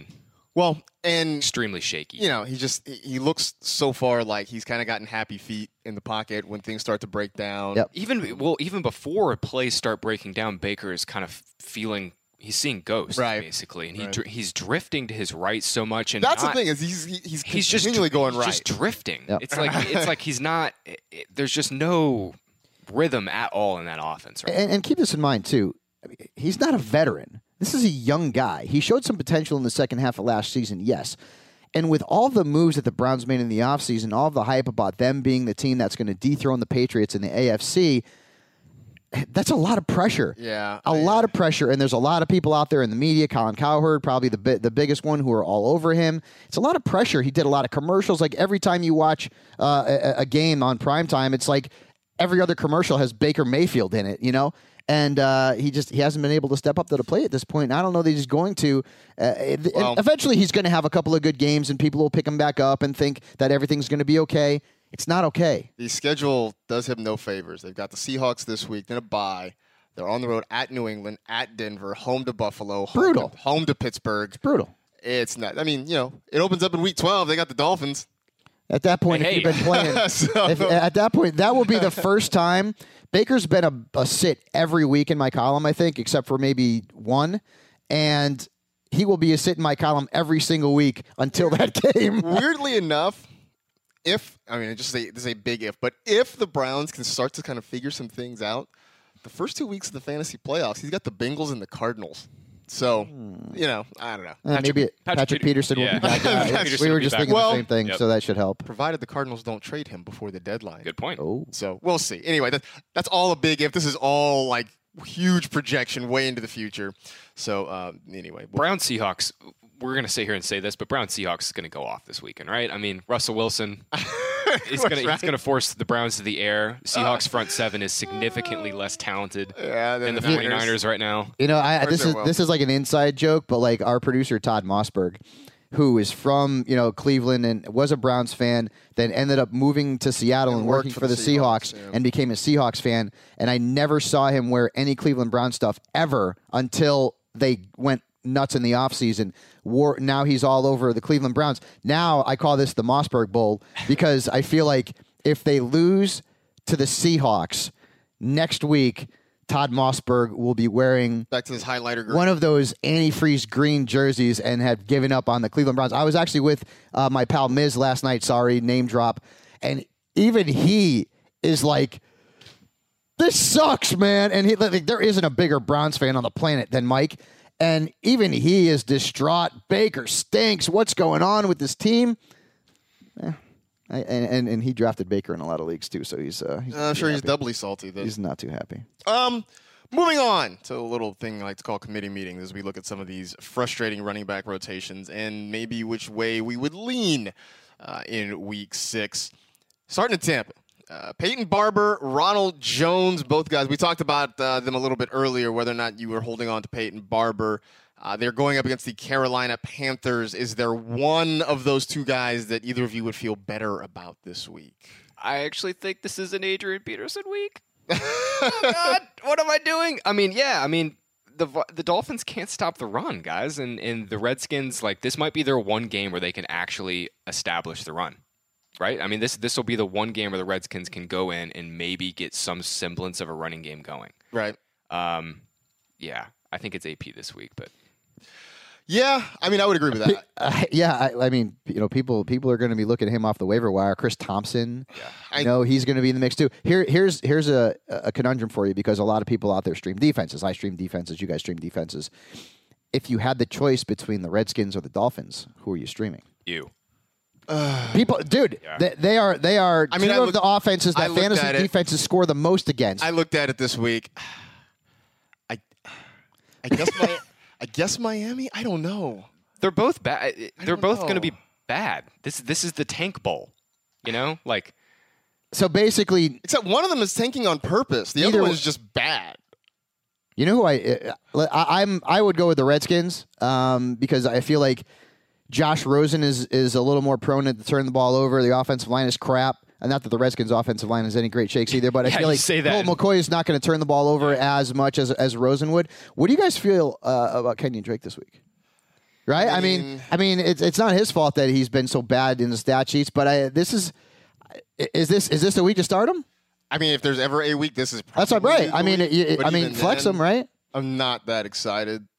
extremely shaky. He looks so far like he's kind of gotten happy feet in the pocket when things start to break down. Yep. Even before plays start breaking down, Baker is kind of feeling he's seeing ghosts, basically, and he's drifting to his right so much. And that's the thing is he's continually going right. He's just drifting. Yep. It's like he's not. There's just no rhythm at all in that offense. Right? And keep this in mind too. I mean, he's not a veteran. This is a young guy. He showed some potential in the second half of last season, yes. And with all the moves that the Browns made in the offseason, all of the hype about them being the team that's going to dethrone the Patriots in the AFC, that's a lot of pressure. Yeah. A lot of pressure. And there's a lot of people out there in the media, Colin Cowherd, probably the biggest one, who are all over him. It's a lot of pressure. He did a lot of commercials. Like every time you watch a game on primetime, it's like every other commercial has Baker Mayfield in it, And he hasn't been able to step up to the plate at this point. And I don't know that he's going to. Eventually, he's going to have a couple of good games, and people will pick him back up and think that everything's going to be okay. It's not okay. The schedule does him no favors. They've got the Seahawks this week, then a bye. They're on the road at New England, at Denver, home to Buffalo, home to Pittsburgh. It's brutal. It's not. I mean, it opens up in week 12. They got the Dolphins. At that point, if you've been playing, at that point, that will be the first time. Baker's been a sit every week in my column, I think, except for maybe one. And he will be a sit in my column every single week until that game. Weirdly enough, this is a big if, but if the Browns can start to kind of figure some things out, the first 2 weeks of the fantasy playoffs, he's got the Bengals and the Cardinals. So, I don't know. Maybe Patrick Peterson will be back. We were just thinking the same thing, so that should help. Provided the Cardinals don't trade him before the deadline. Good point. Oh. So we'll see. Anyway, that's all a big if. This is all like huge projection way into the future. So anyway. Brown Seahawks, we're going to sit here and say this, but Brown Seahawks is going to go off this weekend, right? I mean, Russell Wilson he's going to force the Browns to the air. Seahawks front seven is significantly less talented than the 49ers right now. This is like an inside joke, but like our producer Todd Mossberg, who is from Cleveland and was a Browns fan, then ended up moving to Seattle and working for the Seahawks and became a Seahawks fan. And I never saw him wear any Cleveland Brown stuff ever until they went nuts in the offseason. Now he's all over the Cleveland Browns. Now I call this the Mossberg Bowl because I feel like if they lose to the Seahawks next week, Todd Mossberg will be wearing back to his highlighter green, one of those antifreeze green jerseys and have given up on the Cleveland Browns. I was actually with my pal Miz last night. Sorry, name drop. And even he is like, this sucks, man. And there isn't a bigger Browns fan on the planet than Mike. And even he is distraught. Baker stinks. What's going on with this team? And he drafted Baker in a lot of leagues too, so he's I'm sure he's doubly salty. He's not too happy. Moving on to a little thing I like to call committee meetings as we look at some of these frustrating running back rotations and maybe which way we would lean in Week 6. Starting in Tampa. Peyton Barber, Ronald Jones, both guys. We talked about them a little bit earlier, whether or not you were holding on to Peyton Barber. They're going up against the Carolina Panthers. Is there one of those two guys that either of you would feel better about this week? I actually think this is an Adrian Peterson week. Oh, God, what am I doing? I mean, the Dolphins can't stop the run, guys, and the Redskins, like, this might be their one game where they can actually establish the run, right? I mean, this will be the one game where the Redskins can go in and maybe get some semblance of a running game going. Right. Yeah, I think it's AP this week, but. Yeah, I mean, I would agree with that. I mean, people are going to be looking at him off the waiver wire. Chris Thompson, he's going to be in the mix too. Here's a conundrum for you, because a lot of people out there stream defenses. I stream defenses. You guys stream defenses. If you had the choice between the Redskins or the Dolphins, who are you streaming? You. People, dude, yeah. they are two of the offenses that fantasy defenses score the most against. I looked at it this week. I guess Miami. I don't know. They're both bad. They're both going to be bad. This is the tank bowl, like. So basically, except one of them is tanking on purpose. The other one is just bad. You know who I would go with the Redskins because I feel like Josh Rosen is a little more prone to turn the ball over. The offensive line is crap. And not that the Redskins' offensive line is any great shakes either, but I feel like Colt McCoy is not going to turn the ball over as much as Rosen would. What do you guys feel about Kenyon Drake this week? Right? I mean, it's not his fault that he's been so bad in the stat sheets, but is this the week to start him? I mean, if there's ever a week, this is probably that's right. I mean, flex him, right? I'm not that excited.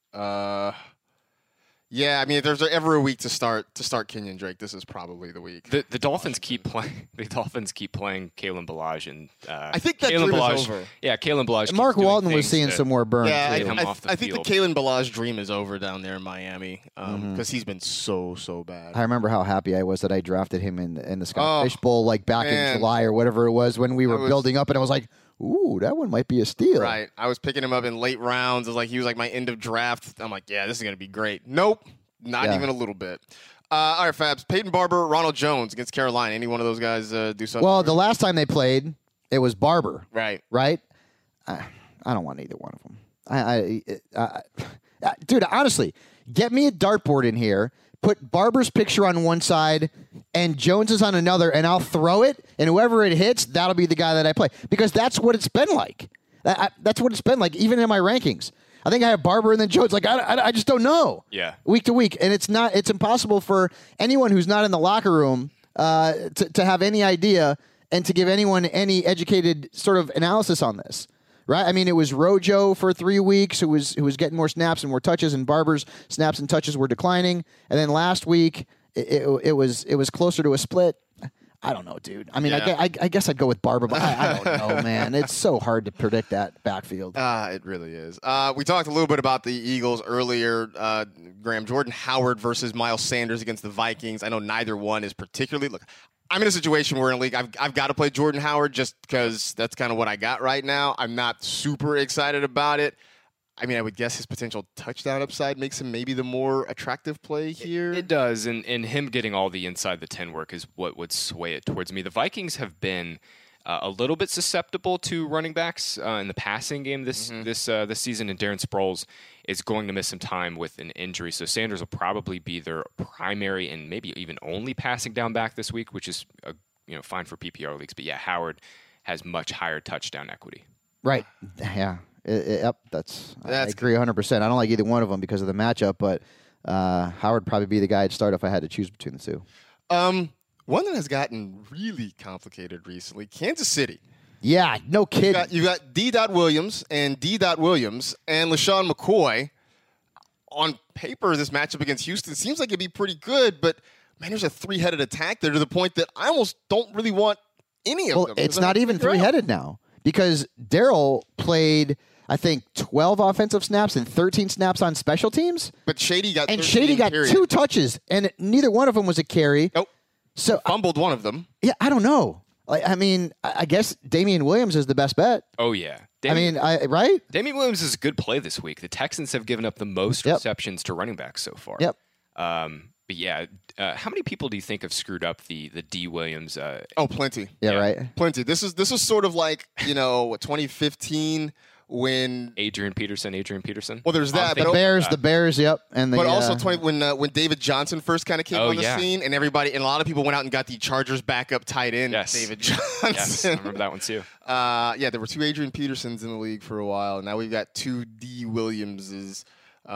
Yeah, I mean, if there's ever a week to start Kenyon Drake, this is probably the week. The Dolphins keep playing. The Dolphins keep playing Kalen Ballage, and I think that dream is over. Yeah, Kalen Ballage. Mark Walton was seeing some more burn. Yeah, I think the Kalen Ballage dream is over down there in Miami because he's been so bad. I remember how happy I was that I drafted him in the Scott Fish Bowl back in July or whatever it was when we were building up, and I was like, ooh, that one might be a steal. Right. I was picking him up in late rounds. He was like my end of draft. I'm like, yeah, this is going to be great. Nope. Not even a little bit. All right, Fabs. Peyton Barber, Ronald Jones against Carolina. Any one of those guys do something? Well, the last time they played, it was Barber. Right. Right? I don't want either one of them. Dude, honestly, get me a dartboard in here. Put Barber's picture on one side and Jones's on another, and I'll throw it, and whoever it hits, that'll be the guy that I play. Because that's what it's been like. That's what it's been like, even in my rankings. I think I have Barber and then Jones. I just don't know. Yeah. Week to week, and it's impossible for anyone who's not in the locker room to have any idea and to give anyone any educated sort of analysis on this. Right? I mean, it was Rojo for 3 weeks who was getting more snaps and more touches, and Barber's snaps and touches were declining. And then last week, it was closer to a split. I don't know, dude. I mean, yeah. I guess I'd go with Barber, but I don't know, man. It's so hard to predict that backfield. It really is. We talked a little bit about the Eagles earlier. Graham, Jordan Howard versus Miles Sanders against the Vikings. I know neither one is particularly. Look, I'm in a situation where in a league I've got to play Jordan Howard just because that's kind of what I got right now. I'm not super excited about it. I mean, I would guess his potential touchdown upside makes him maybe the more attractive play here. It does, and him getting all the inside the 10 work is what would sway it towards me. The Vikings have been a little bit susceptible to running backs in the passing game this season, and Darren Sproles is going to miss some time with an injury, so Sanders will probably be their primary and maybe even only passing down back this week, which is fine for PPR leagues. But yeah, Howard has much higher touchdown equity. Right. Yeah. Yep, I agree 100%. I don't like either one of them because of the matchup, but Howard would probably be the guy I'd start if I had to choose between the two. One that has gotten really complicated recently, Kansas City. Yeah, no kidding. You got D. Williams and LaShawn McCoy. On paper, this matchup against Houston seems like it'd be pretty good, but man, there's a three-headed attack there to the point that I almost don't really want any of them. It's not even three-headed now because Darrell played, I think, 12 offensive snaps and 13 snaps on special teams. But Shady got 2 touches, and neither one of them was a carry. Nope. So fumbled one of them. Yeah, I don't know. I mean, I guess Damian Williams is the best bet. Oh, yeah. Right? Damian Williams is a good play this week. The Texans have given up the most receptions to running backs so far. Yep. But yeah, how many people do you think have screwed up the D. Williams? Plenty. Yeah, right. Plenty. This is sort of like 2015 when Adrian Peterson. Well, there's that. The Bears, yep. And but also when David Johnson first kind of came on the scene, and a lot of people went out and got the Chargers backup tight end, David Johnson. Yes, I remember that one too. There were 2 Adrian Petersons in the league for a while, and now we've got 2 D. Williamses.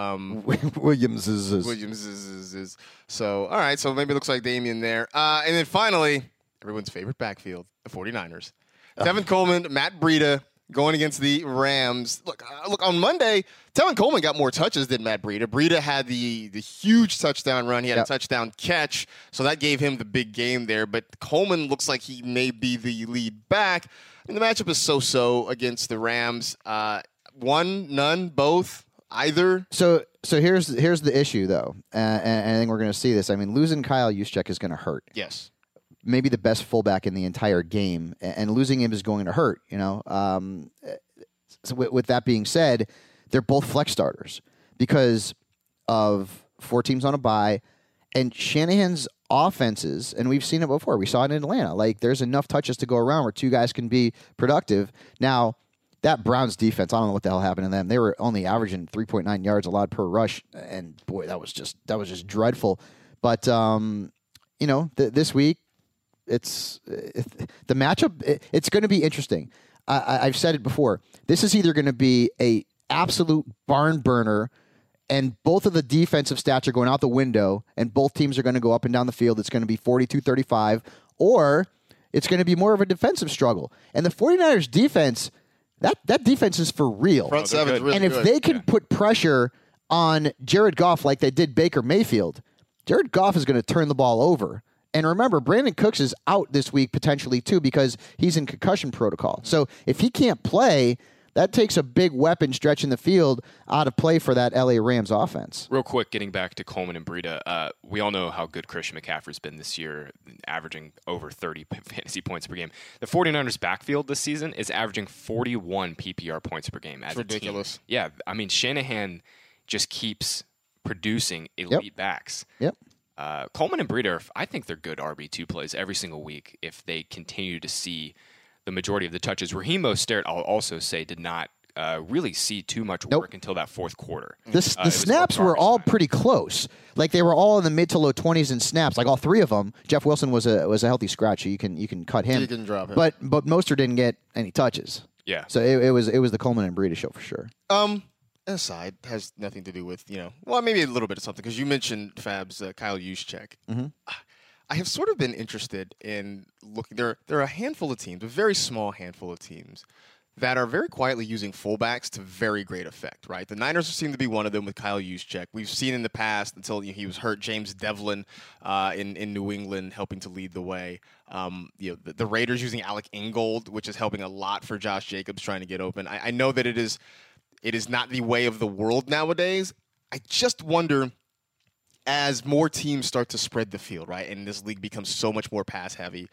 Williamses. So, all right, so maybe it looks like Damian there. And then finally, everyone's favorite backfield, the 49ers. Tevin Coleman, Matt Breida going against the Rams. Look, on Monday, Tevin Coleman got more touches than Matt Breida. Breida had the huge touchdown run. He had a touchdown catch, so that gave him the big game there. But Coleman looks like he may be the lead back. I mean, the matchup is so-so against the Rams. One, none, both. Either. So here's the issue, though, and I think we're going to see this. I mean, losing Kyle Juszczyk is going to hurt. Yes. Maybe the best fullback in the entire game, and losing him is going to hurt. So with that being said, they're both flex starters because of 4 teams on a bye, and Shanahan's offenses, and we've seen it before. We saw it in Atlanta. Like, there's enough touches to go around where 2 guys can be productive. Now, that Browns defense, I don't know what the hell happened to them. They were only averaging 3.9 yards allowed per rush, and boy, that was just dreadful. But this week, the matchup. It's going to be interesting. I've said it before. This is either going to be a absolute barn burner, and both of the defensive stats are going out the window, and both teams are going to go up and down the field. It's going to be 42-35, or it's going to be more of a defensive struggle. And the 49ers defense. That defense is for real. Front seven's really good. And if they can put pressure on Jared Goff like they did Baker Mayfield, Jared Goff is going to turn the ball over. And remember, Brandon Cooks is out this week potentially too because he's in concussion protocol. So if he can't play, that takes a big weapon stretching the field out of play for that LA Rams offense. Real quick, getting back to Coleman and Breida, we all know how good Christian McCaffrey's been this year, averaging over 30 fantasy points per game. The 49ers backfield this season is averaging 41 PPR points per game. That's ridiculous. Yeah, I mean, Shanahan just keeps producing elite backs. Yep. Coleman and Breida, I think they're good RB2 plays every single week if they continue to see the majority of the touches. Raheem Mostert, I'll also say, did not really see too much work until that fourth quarter. The snaps were all pretty close. Like, they were all in the mid to low 20s in snaps. Like, all 3 of them. Jeff Wilson was a healthy scratch. So you can cut him. You can drop him. But Mostert didn't get any touches. Yeah. So it was the Coleman and Breida show for sure. Aside, has nothing to do with maybe a little bit of something because you mentioned Fab's Kyle Juszczyk. Mm-hmm. I have sort of been interested in looking. There are a handful of teams, a very small handful of teams, that are very quietly using fullbacks to very great effect, right? The Niners seem to be one of them with Kyle Juszczyk. We've seen in the past, until he was hurt, James Devlin in New England helping to lead the way. The Raiders using Alec Ingold, which is helping a lot for Josh Jacobs trying to get open. I know that it is not the way of the world nowadays. I just wonder, as more teams start to spread the field, right, and this league becomes so much more pass heavy,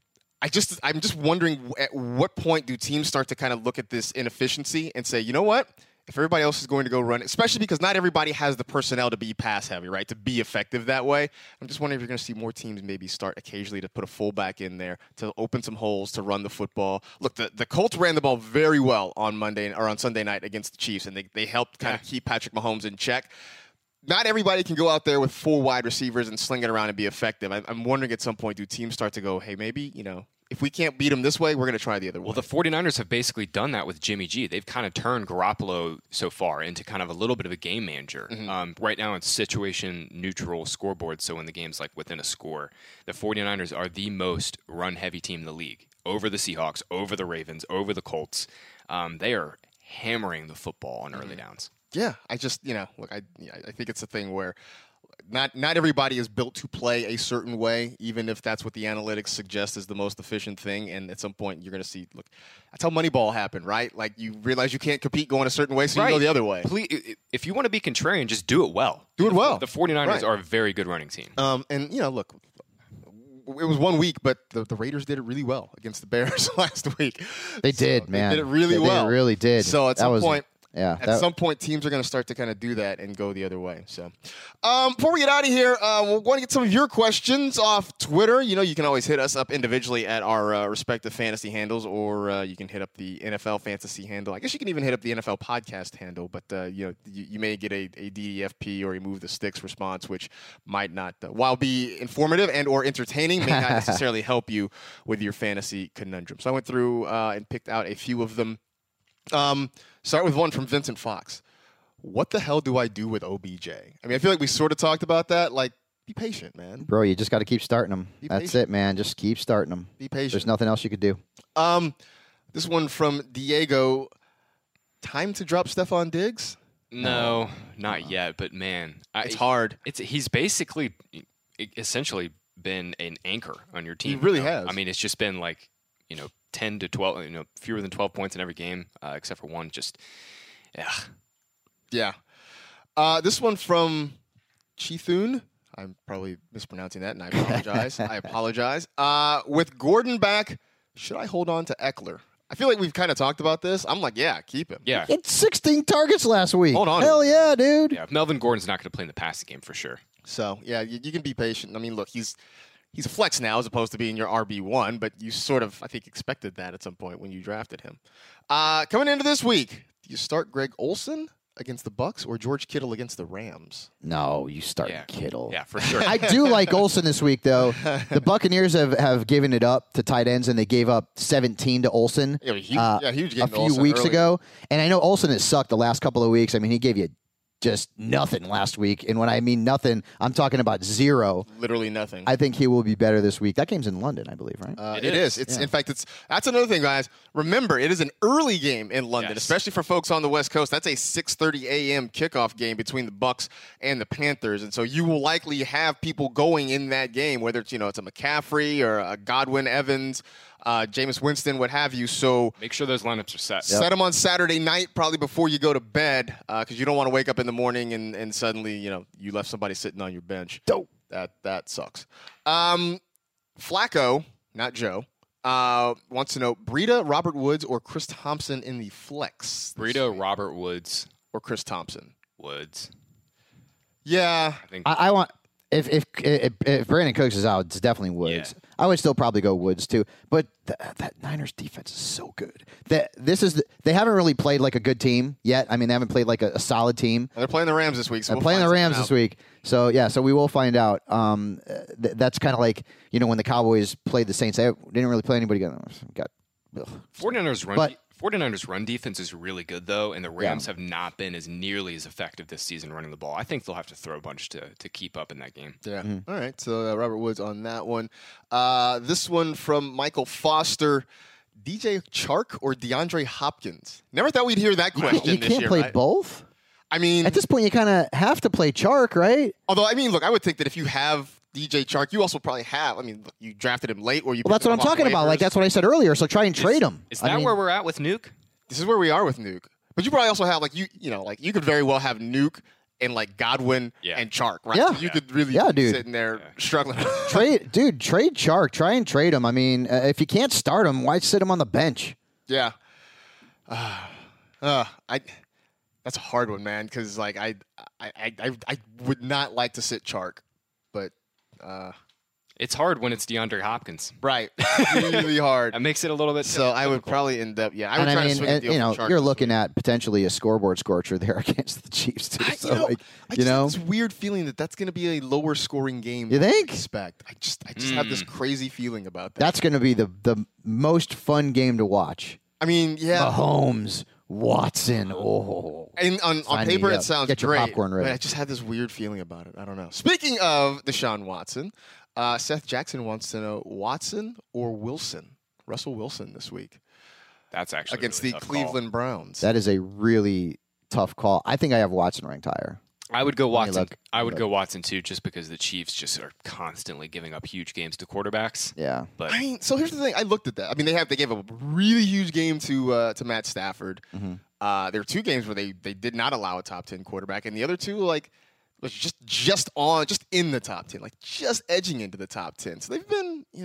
I'm just wondering at what point do teams start to kind of look at this inefficiency and say, you know what? If everybody else is going to go run, especially because not everybody has the personnel to be pass heavy, right, to be effective that way. I'm just wondering if you're going to see more teams maybe start occasionally to put a fullback in there to open some holes to run the football. Look, the Colts ran the ball very well on Sunday night against the Chiefs, and they helped kind of keep Patrick Mahomes in check. Not everybody can go out there with 4 wide receivers and sling it around and be effective. I'm wondering at some point, do teams start to go, hey, maybe, if we can't beat them this way, we're going to try the other way. Well, the 49ers have basically done that with Jimmy G. They've kind of turned Garoppolo so far into kind of a little bit of a game manager. Mm-hmm. Right now it's situation neutral scoreboard, so when the game's like within a score, the 49ers are the most run-heavy team in the league. Over the Seahawks, over the Ravens, over the Colts. They are hammering the football on early downs. Yeah, I just, look, I think it's a thing where not everybody is built to play a certain way, even if that's what the analytics suggest is the most efficient thing. And at some point, you're going to see, look, that's how Moneyball happened, right? Like, you realize you can't compete going a certain way, so you go the other way. Please, if you want to be contrarian, just do it well. Do it well. The 49ers are a very good running team. And, look, it was 1 week, but the Raiders did it really well against the Bears last week. They did, man. They did it really well. They really did. So at some point, Yeah. At some point, teams are going to start to kind of do that and go the other way. So, before we get out of here, we're going to get some of your questions off Twitter. You know, you can always hit us up individually at our respective fantasy handles, or you can hit up the NFL fantasy handle. I guess you can even hit up the NFL podcast handle, but you may get a DDFP or a Move the Sticks response, which might not, while be informative and or entertaining, may not necessarily help you with your fantasy conundrum. So I went through and picked out a few of them. Start with one from Vincent Fox. What the hell do I do with OBJ? I mean, I feel like we sort of talked about that. Like, be patient, man. Bro, you just got to keep starting them. That's it, man. Just keep starting them. Be patient. There's nothing else you could do. This one from Diego. Time to drop Stephon Diggs? No, not yet. But man, it's hard. He's basically, essentially been an anchor on your team. He really has. I mean, it's just been like 10 to 12, fewer than 12 points in every game, except for one. Just, yeah. This one from Chithun. I'm probably mispronouncing that, and I apologize. With Gordon back, should I hold on to Eckler? I feel like we've kind of talked about this. I'm like, yeah, keep him. Yeah. He had 16 targets last week. Hold on. Hell yeah, dude. Yeah, Melvin Gordon's not going to play in the passing game for sure. So, yeah, you can be patient. I mean, look, he's a flex now as opposed to being your RB1, but you sort of, I think, expected that at some point when you drafted him. Coming into this week, do you start Greg Olsen against the Bucs or George Kittle against the Rams? No, you start Kittle. Yeah, for sure. I do like Olsen this week, though. The Buccaneers have given it up to tight ends, and they gave up 17 to Olsen huge game a few weeks ago. And I know Olsen has sucked the last couple of weeks. I mean, he gave you just nothing last week. And when I mean nothing, I'm talking about zero. Literally nothing. I think he will be better this week. That game's in London, I believe, right? It is. In fact, that's another thing, guys. Remember, it is an early game in London, especially for folks on the West Coast. That's a 6:30 a.m. kickoff game between the Bucs and the Panthers, and so you will likely have people going in that game, whether it's it's a McCaffrey or a Godwin, Evans, Jameis Winston, what have you. So make sure those lineups are set. Set them on Saturday night, probably before you go to bed, because you don't want to wake up in the morning and suddenly you left somebody sitting on your bench. Dope. That sucks. Flacco, not Joe, wants to know Breida, Robert Woods, or Chris Thompson in the flex. Breida, Robert Woods, or Chris Thompson. Woods. Yeah, I think I want. If Brandon Cooks is out, it's definitely Woods. Yeah. I would still probably go Woods too. But that Niners defense is so good. They haven't really played like a good team yet. I mean, they haven't played like a solid team. They're playing the Rams this week. So they're playing the Rams this week. So yeah, so we will find out. That's kind of like when the Cowboys played the Saints. They didn't really play anybody again. 49ers run defense is really good, though, and the Rams have not been as nearly as effective this season running the ball. I think they'll have to throw a bunch to keep up in that game. Yeah. Mm-hmm. All right. So Robert Woods on that one. This one from Michael Foster. DJ Chark or DeAndre Hopkins? Never thought we'd hear that question this year. You can't play both? I mean, at this point, you kind of have to play Chark, right? Although, I mean, look, I would think that if you have DJ Chark, you also probably have. I mean, you drafted him late, or you. Well, that's what I'm talking about. Like that's what I said earlier. So try and trade him. Is that where we're at with Nuke? This is where we are with Nuke. But you probably also have you could very well have Nuke and like Godwin and Chark, right? Yeah, so you could really be sitting there struggling. Trade Chark. Try and trade him. I mean, if you can't start him, why sit him on the bench? Yeah. That's a hard one, man. Because like I would not like to sit Chark, but it's hard when it's DeAndre Hopkins. Right, really hard. That makes it a little bit. So difficult. I would probably end up. Yeah, I would try to swing you're looking at potentially a scoreboard scorcher there against the Chiefs too. I just have this weird feeling that's going to be a lower scoring game. You think? I expect. I just have this crazy feeling about that. That's going to be the most fun game to watch. I mean, yeah, Mahomes. Watson, and on paper it sounds Get your great, popcorn ready. but I just had this weird feeling about it. I don't know. Speaking of Deshaun Watson, Seth Jackson wants to know Watson or Wilson, Russell Wilson this week. That's actually against really the tough Cleveland call. Browns. That is a really tough call. I think I have Watson ranked higher. I would go Watson. I would go Watson too, just because the Chiefs just are constantly giving up huge games to quarterbacks. Yeah, but I mean, so here's the thing. I looked at that. I mean, they gave a really huge game to Matt Stafford. Mm-hmm. There were two games where they did not allow a top 10 quarterback, and the other two was just in the top 10, like just edging into the top 10. So they've been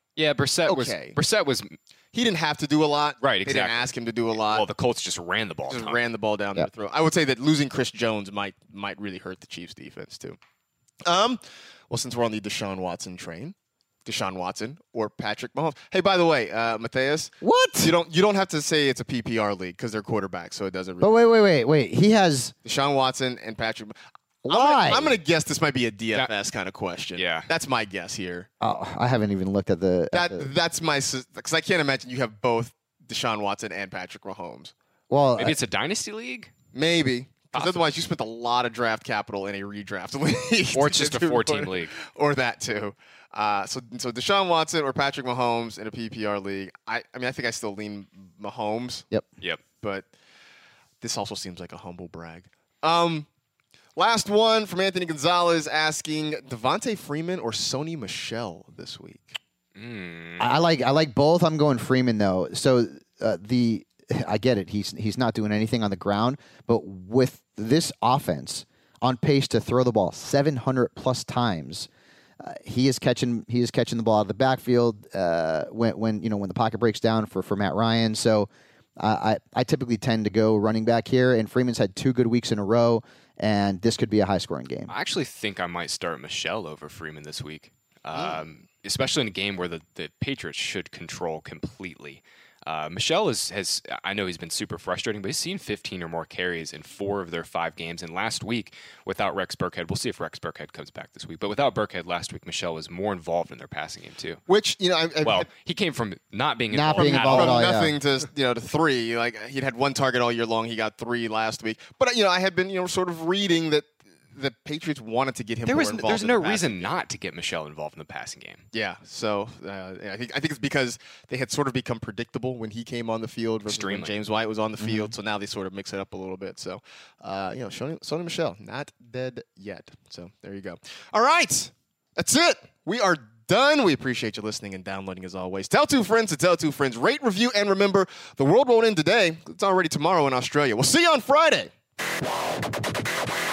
Yeah, Brissett was. He didn't have to do a lot. Right, They exactly. didn't ask him to do a lot. Well, the Colts just ran the ball. Ran the ball down their throat. I would say that losing Chris Jones might really hurt the Chiefs' defense too. Well, since we're on the Deshaun Watson train, Deshaun Watson or Patrick Mahomes. Hey, by the way, Mateus, What? you don't have to say it's a PPR league because they're quarterbacks, so it doesn't. Really But wait. He has Deshaun Watson and Patrick. why? I'm gonna guess this might be a DFS kind of question. Yeah. That's my guess here. Oh, I haven't even looked at the. That's my because I can't imagine you have both Deshaun Watson and Patrick Mahomes. Well, Maybe it's a dynasty league, Maybe. Because otherwise, you spent a lot of draft capital in a redraft league. or it's just a 4-team league. Or that, too. So Deshaun Watson or Patrick Mahomes in a PPR league. I think I still lean Mahomes. Yep. But this also seems like a humble brag. Last one from Anthony Gonzalez asking Devontae Freeman or Sony Michel this week. I like both. I'm going Freeman though. So I get it. He's not doing anything on the ground, but with this offense on pace to throw the ball 700 plus times, he is catching the ball out of the backfield when the pocket breaks down for Matt Ryan. So I typically tend to go running back here, and Freeman's had 2 good weeks in a row, and this could be a high scoring game. I actually think I might start Michelle over Freeman this week, especially in a game where the Patriots should control completely. Michelle has I know he's been super frustrating, but he's seen 15 or more carries in 4 of their 5 games. And last week, without Rex Burkhead, we'll see if Rex Burkhead comes back this week. But without Burkhead last week, Michelle was more involved in their passing game too. Which He came from not being Not involved being at involved all. at all. from nothing to 3. Like he'd had 1 target all year long. He got 3 last week. But I had been sort of reading that the Patriots wanted to get him more involved. There's in no the passing reason game. not to get Michelle involved in the passing game. Yeah, so I think it's because they had sort of become predictable when he came on the field versus when Extremely. James White was on the field. So now they sort of mix it up a little bit. So, Sony Michel not dead yet. So there you go. All right, that's it. We are done. We appreciate you listening and downloading as always. Tell 2 friends to tell 2 friends. Rate, review, and remember, the world won't end today. It's already tomorrow in Australia. We'll see you on Friday.